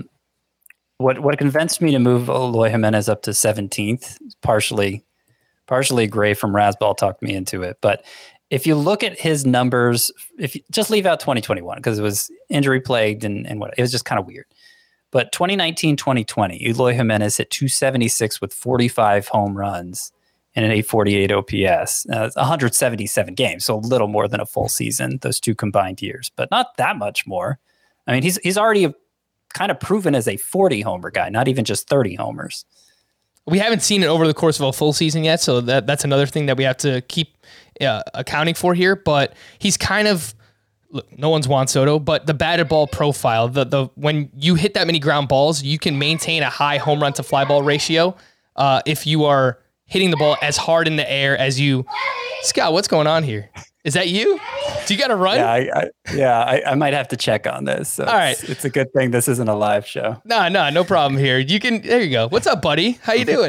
what convinced me to move Eloy Jimenez up to 17th, partially Gray from Razzball talked me into it, but if you look at his numbers, if you just leave out 2021 because it was injury plagued and what it was just kind of weird. But 2019, 2020, Eloy Jimenez hit 276 with 45 home runs and an 848 OPS. It's 177 games, so a little more than a full season, those two combined years, but not that much more. I mean, he's already kind of proven as a 40 homer guy, not even just 30 homers. We haven't seen it over the course of a full season yet, so that's another thing that we have to keep accounting for here. But he's kind of, look, no one's Juan Soto, but the batted ball profile, the when you hit that many ground balls, you can maintain a high home run to fly ball ratio if you are hitting the ball as hard in the air as you. Scott, what's going on here? Is that you? Do you got to run? Yeah, I might have to check on this. So all right. It's a good thing this isn't a live show. No problem here. There you go. What's up, buddy? How you doing?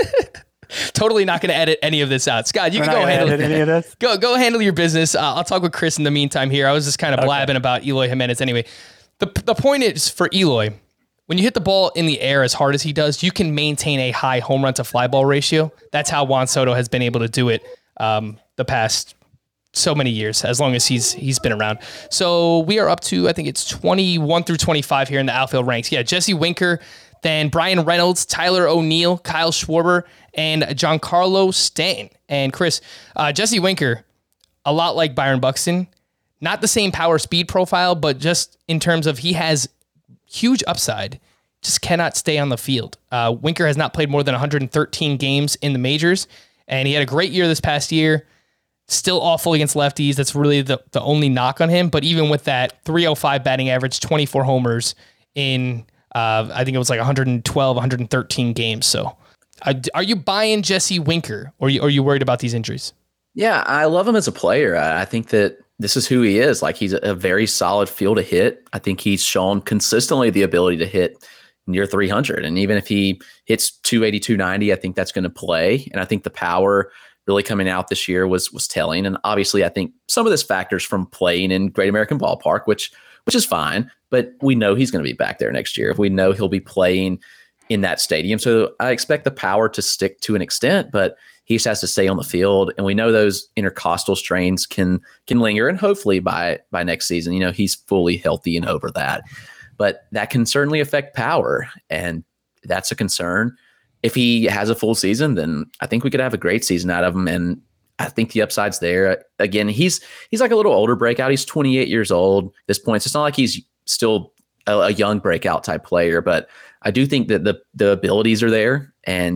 Totally not going to edit any of this out. Scott, you can go handle any of this. Go handle your business. I'll talk with Chris in the meantime here. I was just kind of blabbing about Eloy Jimenez anyway. The point is for Eloy, when you hit the ball in the air as hard as he does, you can maintain a high home run to fly ball ratio. That's how Juan Soto has been able to do it the past so many years, as long as he's been around. So we are up to, I think it's 21 through 25 here in the outfield ranks. Yeah, Jesse Winker, then Brian Reynolds, Tyler O'Neill, Kyle Schwarber, and Giancarlo Stanton. And Chris, Jesse Winker, a lot like Byron Buxton, not the same power speed profile, but just in terms of he has huge upside, just cannot stay on the field. Winker has not played more than 113 games in the majors, and he had a great year this past year. Still awful against lefties. That's really the only knock on him. But even with that, 305 batting average, 24 homers in, I think it was like 112, 113 games. So are you buying Jesse Winker, or are you worried about these injuries? Yeah, I love him as a player. I think that this is who he is. Like, he's a very solid feel to hit. I think he's shown consistently the ability to hit near 300. And even if he hits 280, 290, I think that's going to play. And I think the power really coming out this year was telling. And obviously, I think some of this factors from playing in Great American Ballpark, which is fine, but we know he's going to be back there next year. We know he'll be playing in that stadium. So I expect the power to stick to an extent, but he just has to stay on the field. And we know those intercostal strains can linger. And hopefully by next season, he's fully healthy and over that. But that can certainly affect power. And that's a concern. If he has a full season, then I think we could have a great season out of him. And I think the upside's there. Again, he's like a little older breakout. He's 28 years old at this point. So it's not like he's still a young breakout type player, but I do think that the abilities are there. And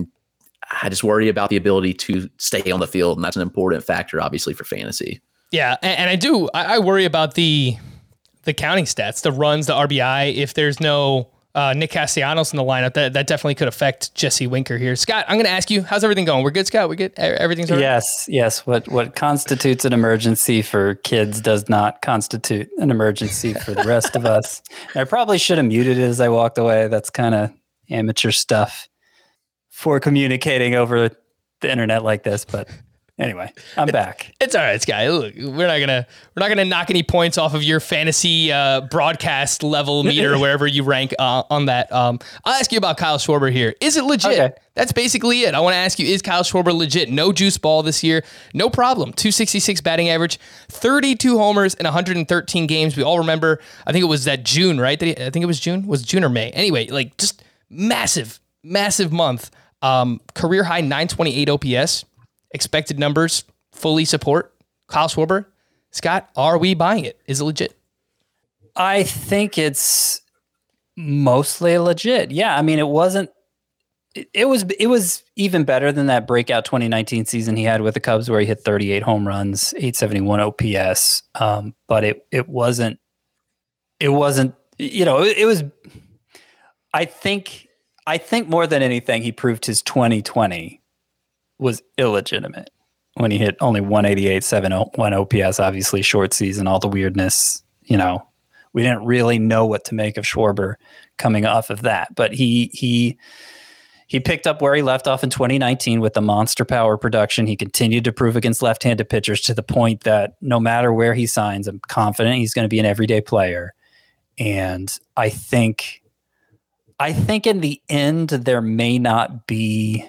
I just worry about the ability to stay on the field. And that's an important factor, obviously, for fantasy. Yeah. And I worry about the the counting stats, the runs, the RBI. If there's no Nick Castellanos in the lineup, that definitely could affect Jesse Winker here. Scott, I'm going to ask you, how's everything going? We're good, Scott? We're good? Everything's all right? Yes. What constitutes an emergency for kids does not constitute an emergency for the rest of us. I probably should have muted it as I walked away. That's kind of amateur stuff for communicating over the internet like this, but anyway, I'm back. It's all right, Scott. Look, we're not gonna knock any points off of your fantasy broadcast level meter wherever you rank on that. I'll ask you about Kyle Schwarber here. Is it legit? Okay. That's basically it. I want to ask you: is Kyle Schwarber legit? No juice ball this year, no problem. 266 batting average, 32 homers in 113 games. We all remember. I think it was that June, right? I think it was June. Was it June or May? Anyway, like just massive month. Career high 928 OPS. Expected numbers fully support Kyle Schwarber. Scott, are we buying it? Is it legit? I think it's mostly legit. Yeah, I mean, it wasn't. It was even better than that breakout 2019 season he had with the Cubs, where he hit 38 home runs, 871 OPS. But it wasn't. It wasn't. You know, it was. I think more than anything, he proved his 2020 was illegitimate when he hit only 188, 701 OPS, obviously short season, all the weirdness, you know, we didn't really know what to make of Schwarber coming off of that, but he picked up where he left off in 2019 with the monster power production. He continued to prove against left-handed pitchers to the point that no matter where he signs, I'm confident he's going to be an everyday player. And I think in the end, there may not be,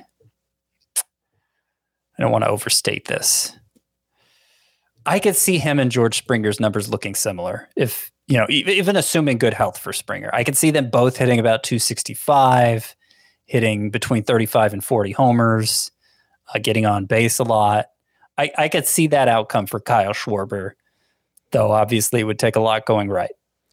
I don't want to overstate this. I could see him and George Springer's numbers looking similar. If, you know, even assuming good health for Springer, I could see them both hitting about 265, hitting between 35 and 40 homers, getting on base a lot. I could see that outcome for Kyle Schwarber, though obviously it would take a lot going right.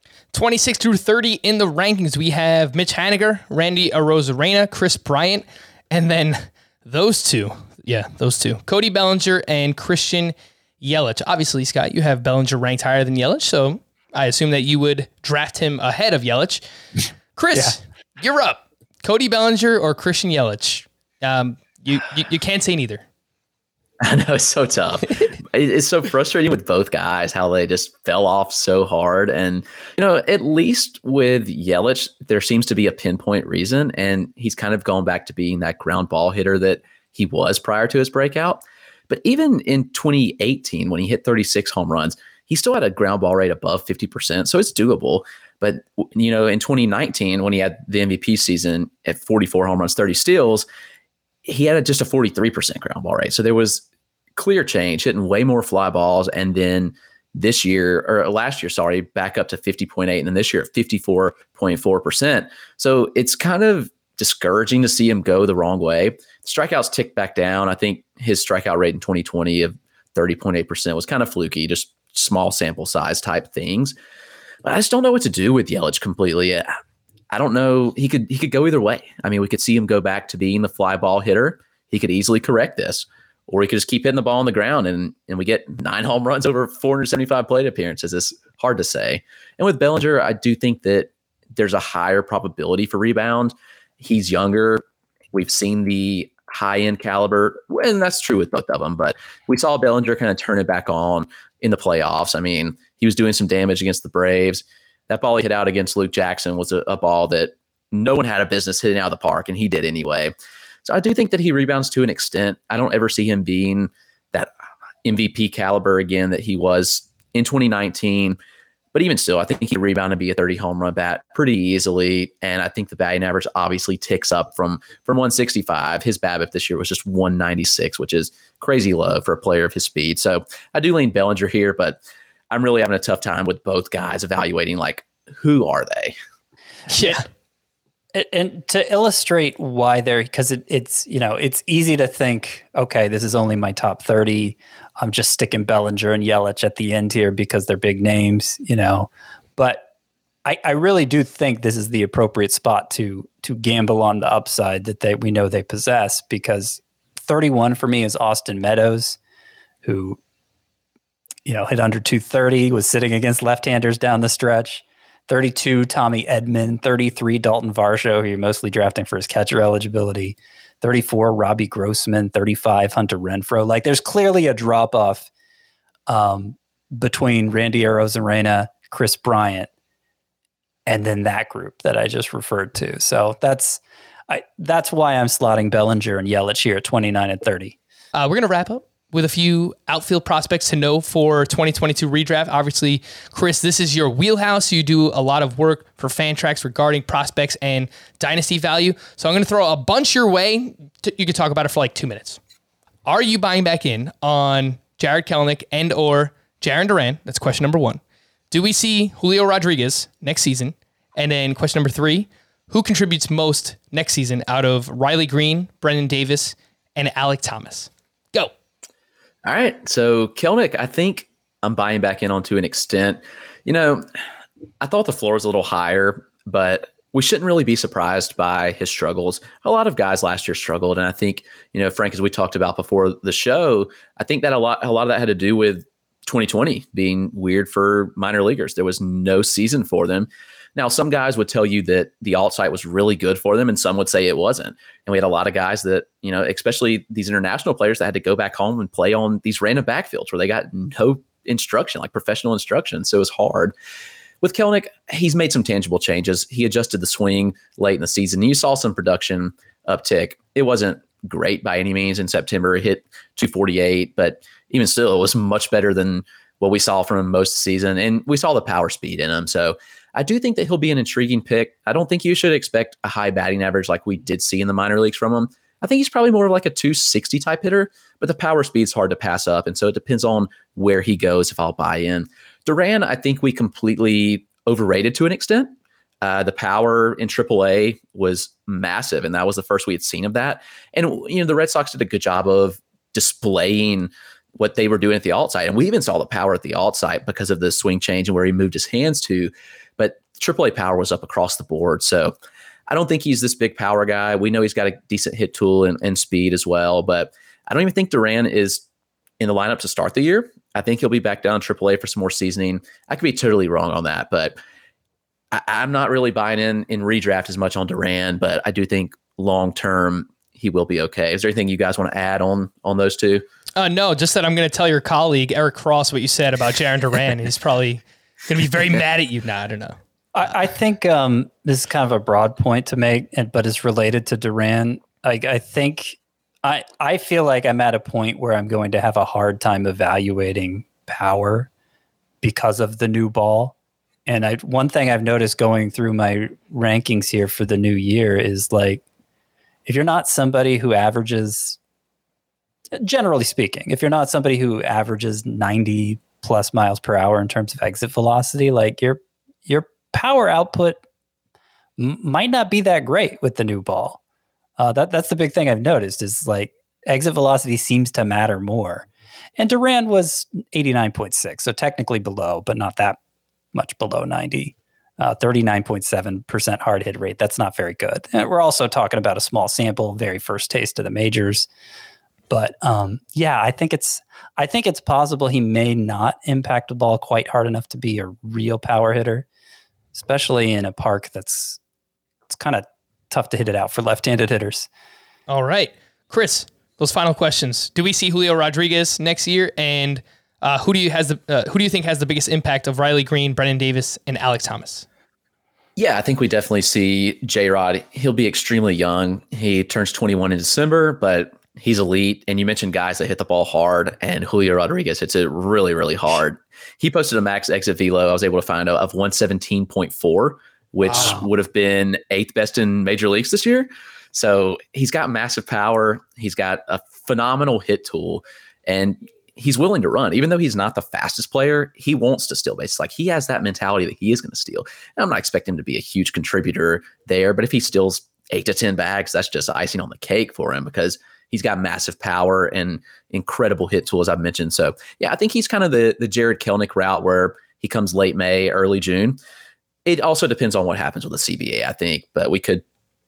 26 through 30 in the rankings, we have Mitch Haniger, Randy Arozarena, Chris Bryant, and then those two. Yeah, those two. Cody Bellinger and Christian Yelich. Obviously, Scott, you have Bellinger ranked higher than Yelich, so I assume that you would draft him ahead of Yelich. Chris, You're up. Cody Bellinger or Christian Yelich? You can't say neither. I know, it's so tough. It's so frustrating with both guys, how they just fell off so hard. And, you know, at least with Yelich, there seems to be a pinpoint reason, and he's kind of gone back to being that ground ball hitter that he was prior to his breakout. But even in 2018, when he hit 36 home runs, he still had a ground ball rate above 50%. So it's doable. But, you know, in 2019, when he had the MVP season at 44 home runs, 30 steals, he had just a 43% ground ball rate. So there was clear change, hitting way more fly balls. And then last year, back up to 50.8. And then this year at 54.4%. So it's kind of discouraging to see him go the wrong way. The strikeouts ticked back down. I think his strikeout rate in 2020 of 30.8% was kind of fluky, just small sample size type things. But I just don't know what to do with Yelich completely. I don't know. He could go either way. I mean, we could see him go back to being the fly ball hitter. He could easily correct this, or he could just keep hitting the ball on the ground and we get 9 home runs over 475 plate appearances. It's hard to say. And with Bellinger, I do think that there's a higher probability for rebound. He's younger. We've seen the high-end caliber, and that's true with both of them, but we saw Bellinger kind of turn it back on in the playoffs. I mean, he was doing some damage against the Braves. That ball he hit out against Luke Jackson was a ball that no one had a business hitting out of the park, and he did anyway. So I do think that he rebounds to an extent. I don't ever see him being that MVP caliber again that he was in 2019. But even still, I think he can rebound and be a 30 home run bat pretty easily. And I think the batting average obviously ticks up from 165. His BABIP this year was just 196, which is crazy low for a player of his speed. So I do lean Bellinger here, but I'm really having a tough time with both guys evaluating, like, who are they? Yeah. And to illustrate why because it's, you know, it's easy to think, okay, this is only my top 30. I'm just sticking Bellinger and Yelich at the end here because they're big names, you know. But I really do think this is the appropriate spot to gamble on the upside that we know they possess, because 31 for me is Austin Meadows, who hit under 230, was sitting against left-handers down the stretch. 32, Tommy Edman. 33, Dalton Varsho, who you're mostly drafting for his catcher eligibility. 34, Robbie Grossman. 35, Hunter Renfroe. Like, there's clearly a drop-off between Randy Arozarena, Chris Bryant, and then that group that I just referred to. So that's why I'm slotting Bellinger and Yelich here at 29 and 30. We're going to wrap up with a few outfield prospects to know for 2022 redraft. Obviously, Chris, this is your wheelhouse. You do a lot of work for Fantrax regarding prospects and dynasty value. So I'm going to throw a bunch your way. You can talk about it for like 2 minutes. Are you buying back in on Jarred Kelenic and or Jarren Duran? That's question number 1. Do we see Julio Rodriguez next season? And then question number 3, who contributes most next season out of Riley Green, Brendan Davis, and Alek Thomas? Go. All right. So Kelenic, I think I'm buying back in on to an extent. I thought the floor was a little higher, but we shouldn't really be surprised by his struggles. A lot of guys last year struggled. And I think, Frank, as we talked about before the show, I think that a lot of that had to do with 2020 being weird for minor leaguers. There was no season for them. Now, some guys would tell you that the alt site was really good for them, and some would say it wasn't. And we had a lot of guys that, especially these international players that had to go back home and play on these random backfields where they got no instruction, like professional instruction. So it was hard. With Kelenic, he's made some tangible changes. He adjusted the swing late in the season. You saw some production uptick. It wasn't great by any means in September. It hit 248, but even still, it was much better than what we saw from him most of the season. And we saw the power speed in him. So I do think that he'll be an intriguing pick. I don't think you should expect a high batting average like we did see in the minor leagues from him. I think he's probably more of like a 260 type hitter, but the power speed's hard to pass up. And so it depends on where he goes if I'll buy in. Duran, I think we completely overrated to an extent. The power in AAA was massive, and that was the first we had seen of that. And, the Red Sox did a good job of displaying what they were doing at the alt site. And we even saw the power at the alt site because of the swing change and where he moved his hands to. But AAA power was up across the board. So I don't think he's this big power guy. We know he's got a decent hit tool and speed as well. But I don't even think Duran is in the lineup to start the year. I think he'll be back down AAA for some more seasoning. I could be totally wrong on that, but I'm not really buying in redraft as much on Duran, but I do think long-term he will be okay. Is there anything you guys want to add on those two? No, just that I'm going to tell your colleague, Eric Cross, what you said about Jarren Duran. He's probably going to be very mad at you. No, I don't know. I think this is kind of a broad point to make, but it's related to Duran. I think I feel like I'm at a point where I'm going to have a hard time evaluating power because of the new ball. And one thing I've noticed going through my rankings here for the new year is like, if you're not somebody who averages, generally speaking, if you're not somebody who averages 90 plus miles per hour in terms of exit velocity, like your power output might not be that great with the new ball. That's the big thing I've noticed is like exit velocity seems to matter more. And Duran was 89.6, so technically below, but not that much below 90. 39.7% hard hit rate. That's not very good. And we're also talking about a small sample, very first taste of the majors. But I think it's possible he may not impact the ball quite hard enough to be a real power hitter, especially in a park it's kind of tough to hit it out for left-handed hitters. All right, Chris, those final questions. Do we see Julio Rodriguez next year? And who do you think has the biggest impact of Riley Green, Brendan Davis, and Alek Thomas? Yeah, I think we definitely see J-Rod. He'll be extremely young. He turns 21 in December, but he's elite. And you mentioned guys that hit the ball hard, and Julio Rodriguez hits it really, really hard. He posted a max exit velo, I was able to find out, of 117.4, which would have been 8th best in major leagues this year. So he's got massive power. He's got a phenomenal hit tool, and he's willing to run. Even though he's not the fastest player, he wants to steal bases. Like, he has that mentality that he is going to steal. And I'm not expecting him to be a huge contributor there, but if he steals 8 to 10 bags, that's just icing on the cake for him because he's got massive power and incredible hit tools, I've mentioned. So, yeah, I think he's kind of the Jarred Kelenic route where he comes late May, early June. It also depends on what happens with the CBA, I think, but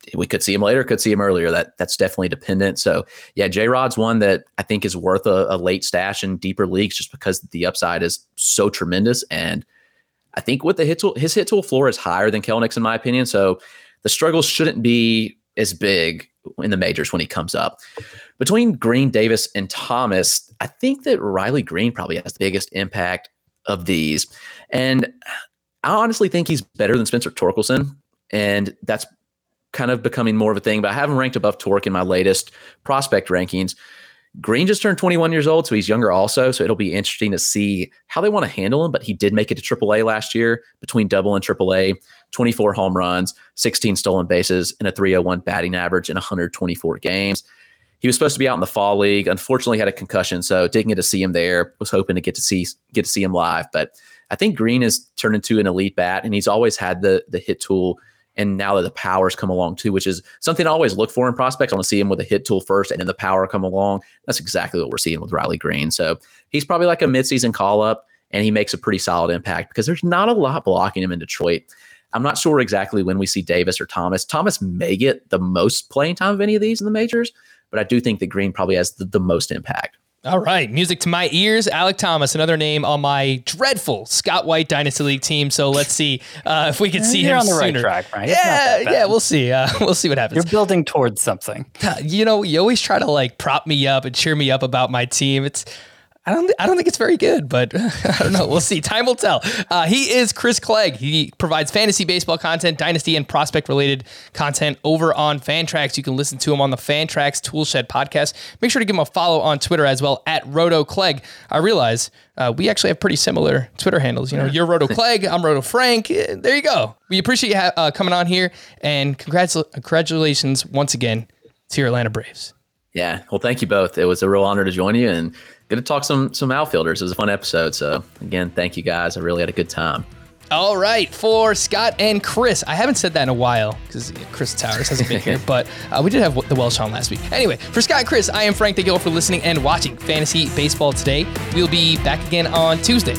we could see him later, could see him earlier. That's definitely dependent. So yeah, J-Rod's one that I think is worth a late stash in deeper leagues just because the upside is so tremendous. And I think with the his hit tool floor is higher than Kelenics in my opinion. So the struggles shouldn't be as big in the majors when he comes up. Between Green, Davis, and Thomas, I think that Riley Green probably has the biggest impact of these. And I honestly think he's better than Spencer Torkelson. And that's kind of becoming more of a thing, but I have him ranked above Torque in my latest prospect rankings. Green just turned 21 years old, so he's younger also. So it'll be interesting to see how they want to handle him. But he did make it to AAA last year between double and AAA, 24 home runs, 16 stolen bases, and a 301 batting average in 124 games. He was supposed to be out in the fall league. Unfortunately, had a concussion, so didn't get to see him there. Was hoping to get to see him live. But I think Green has turned into an elite bat, and he's always had the hit tool. And now that the power's come along too, which is something I always look for in prospects. I want to see him with a hit tool first and then the power come along. That's exactly what we're seeing with Riley Green. So he's probably like a midseason call-up, and he makes a pretty solid impact because there's not a lot blocking him in Detroit. I'm not sure exactly when we see Davis or Thomas. Thomas may get the most playing time of any of these in the majors, but I do think that Green probably has the most impact. All right, music to my ears. Alek Thomas, another name on my dreadful Scott White Dynasty League team. So let's see if we can see him on the sooner. right track, right? Yeah, we'll see. We'll see what happens. You're building towards something. You know, you always try to like prop me up and cheer me up about my team. I don't think it's very good, but I don't know. We'll see. Time will tell. He is Chris Clegg. He provides fantasy baseball content, dynasty, and prospect-related content over on Fantrax. You can listen to him on the Fantrax Toolshed podcast. Make sure to give him a follow on Twitter as well, at Roto Clegg. I realize we actually have pretty similar Twitter handles. You know, you're Roto Clegg, I'm Roto Frank. There you go. We appreciate you coming on here, and congratulations once again to your Atlanta Braves. Yeah, well, thank you both. It was a real honor to join you, and good to talk some outfielders. It was a fun episode. So again, thank you guys. I really had a good time. All right, for Scott and Chris. I haven't said that in a while because Chris Towers hasn't been here, but we did have the Welsh on last week. Anyway, for Scott and Chris, I am Frank. Thank you all for listening and watching Fantasy Baseball Today. We'll be back again on Tuesday.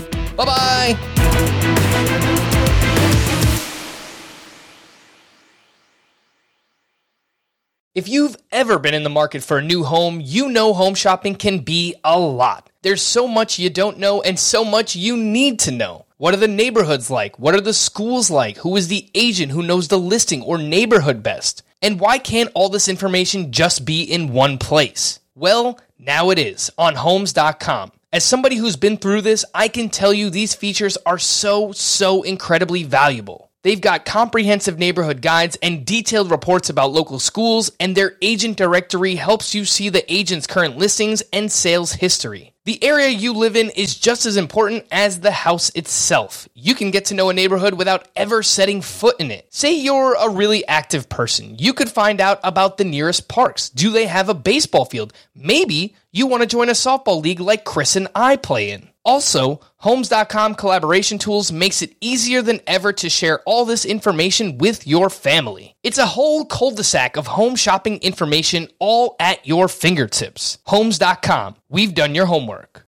Bye-bye. If you've ever been in the market for a new home, you know home shopping can be a lot. There's so much you don't know and so much you need to know. What are the neighborhoods like? What are the schools like? Who is the agent who knows the listing or neighborhood best? And why can't all this information just be in one place? Well, now it is on Homes.com. As somebody who's been through this, I can tell you these features are so incredibly valuable. They've got comprehensive neighborhood guides and detailed reports about local schools, and their agent directory helps you see the agent's current listings and sales history. The area you live in is just as important as the house itself. You can get to know a neighborhood without ever setting foot in it. Say you're a really active person. You could find out about the nearest parks. Do they have a baseball field? Maybe you want to join a softball league like Chris and I play in. Also, Homes.com collaboration tools makes it easier than ever to share all this information with your family. It's a whole cul-de-sac of home shopping information all at your fingertips. Homes.com. We've done your homework.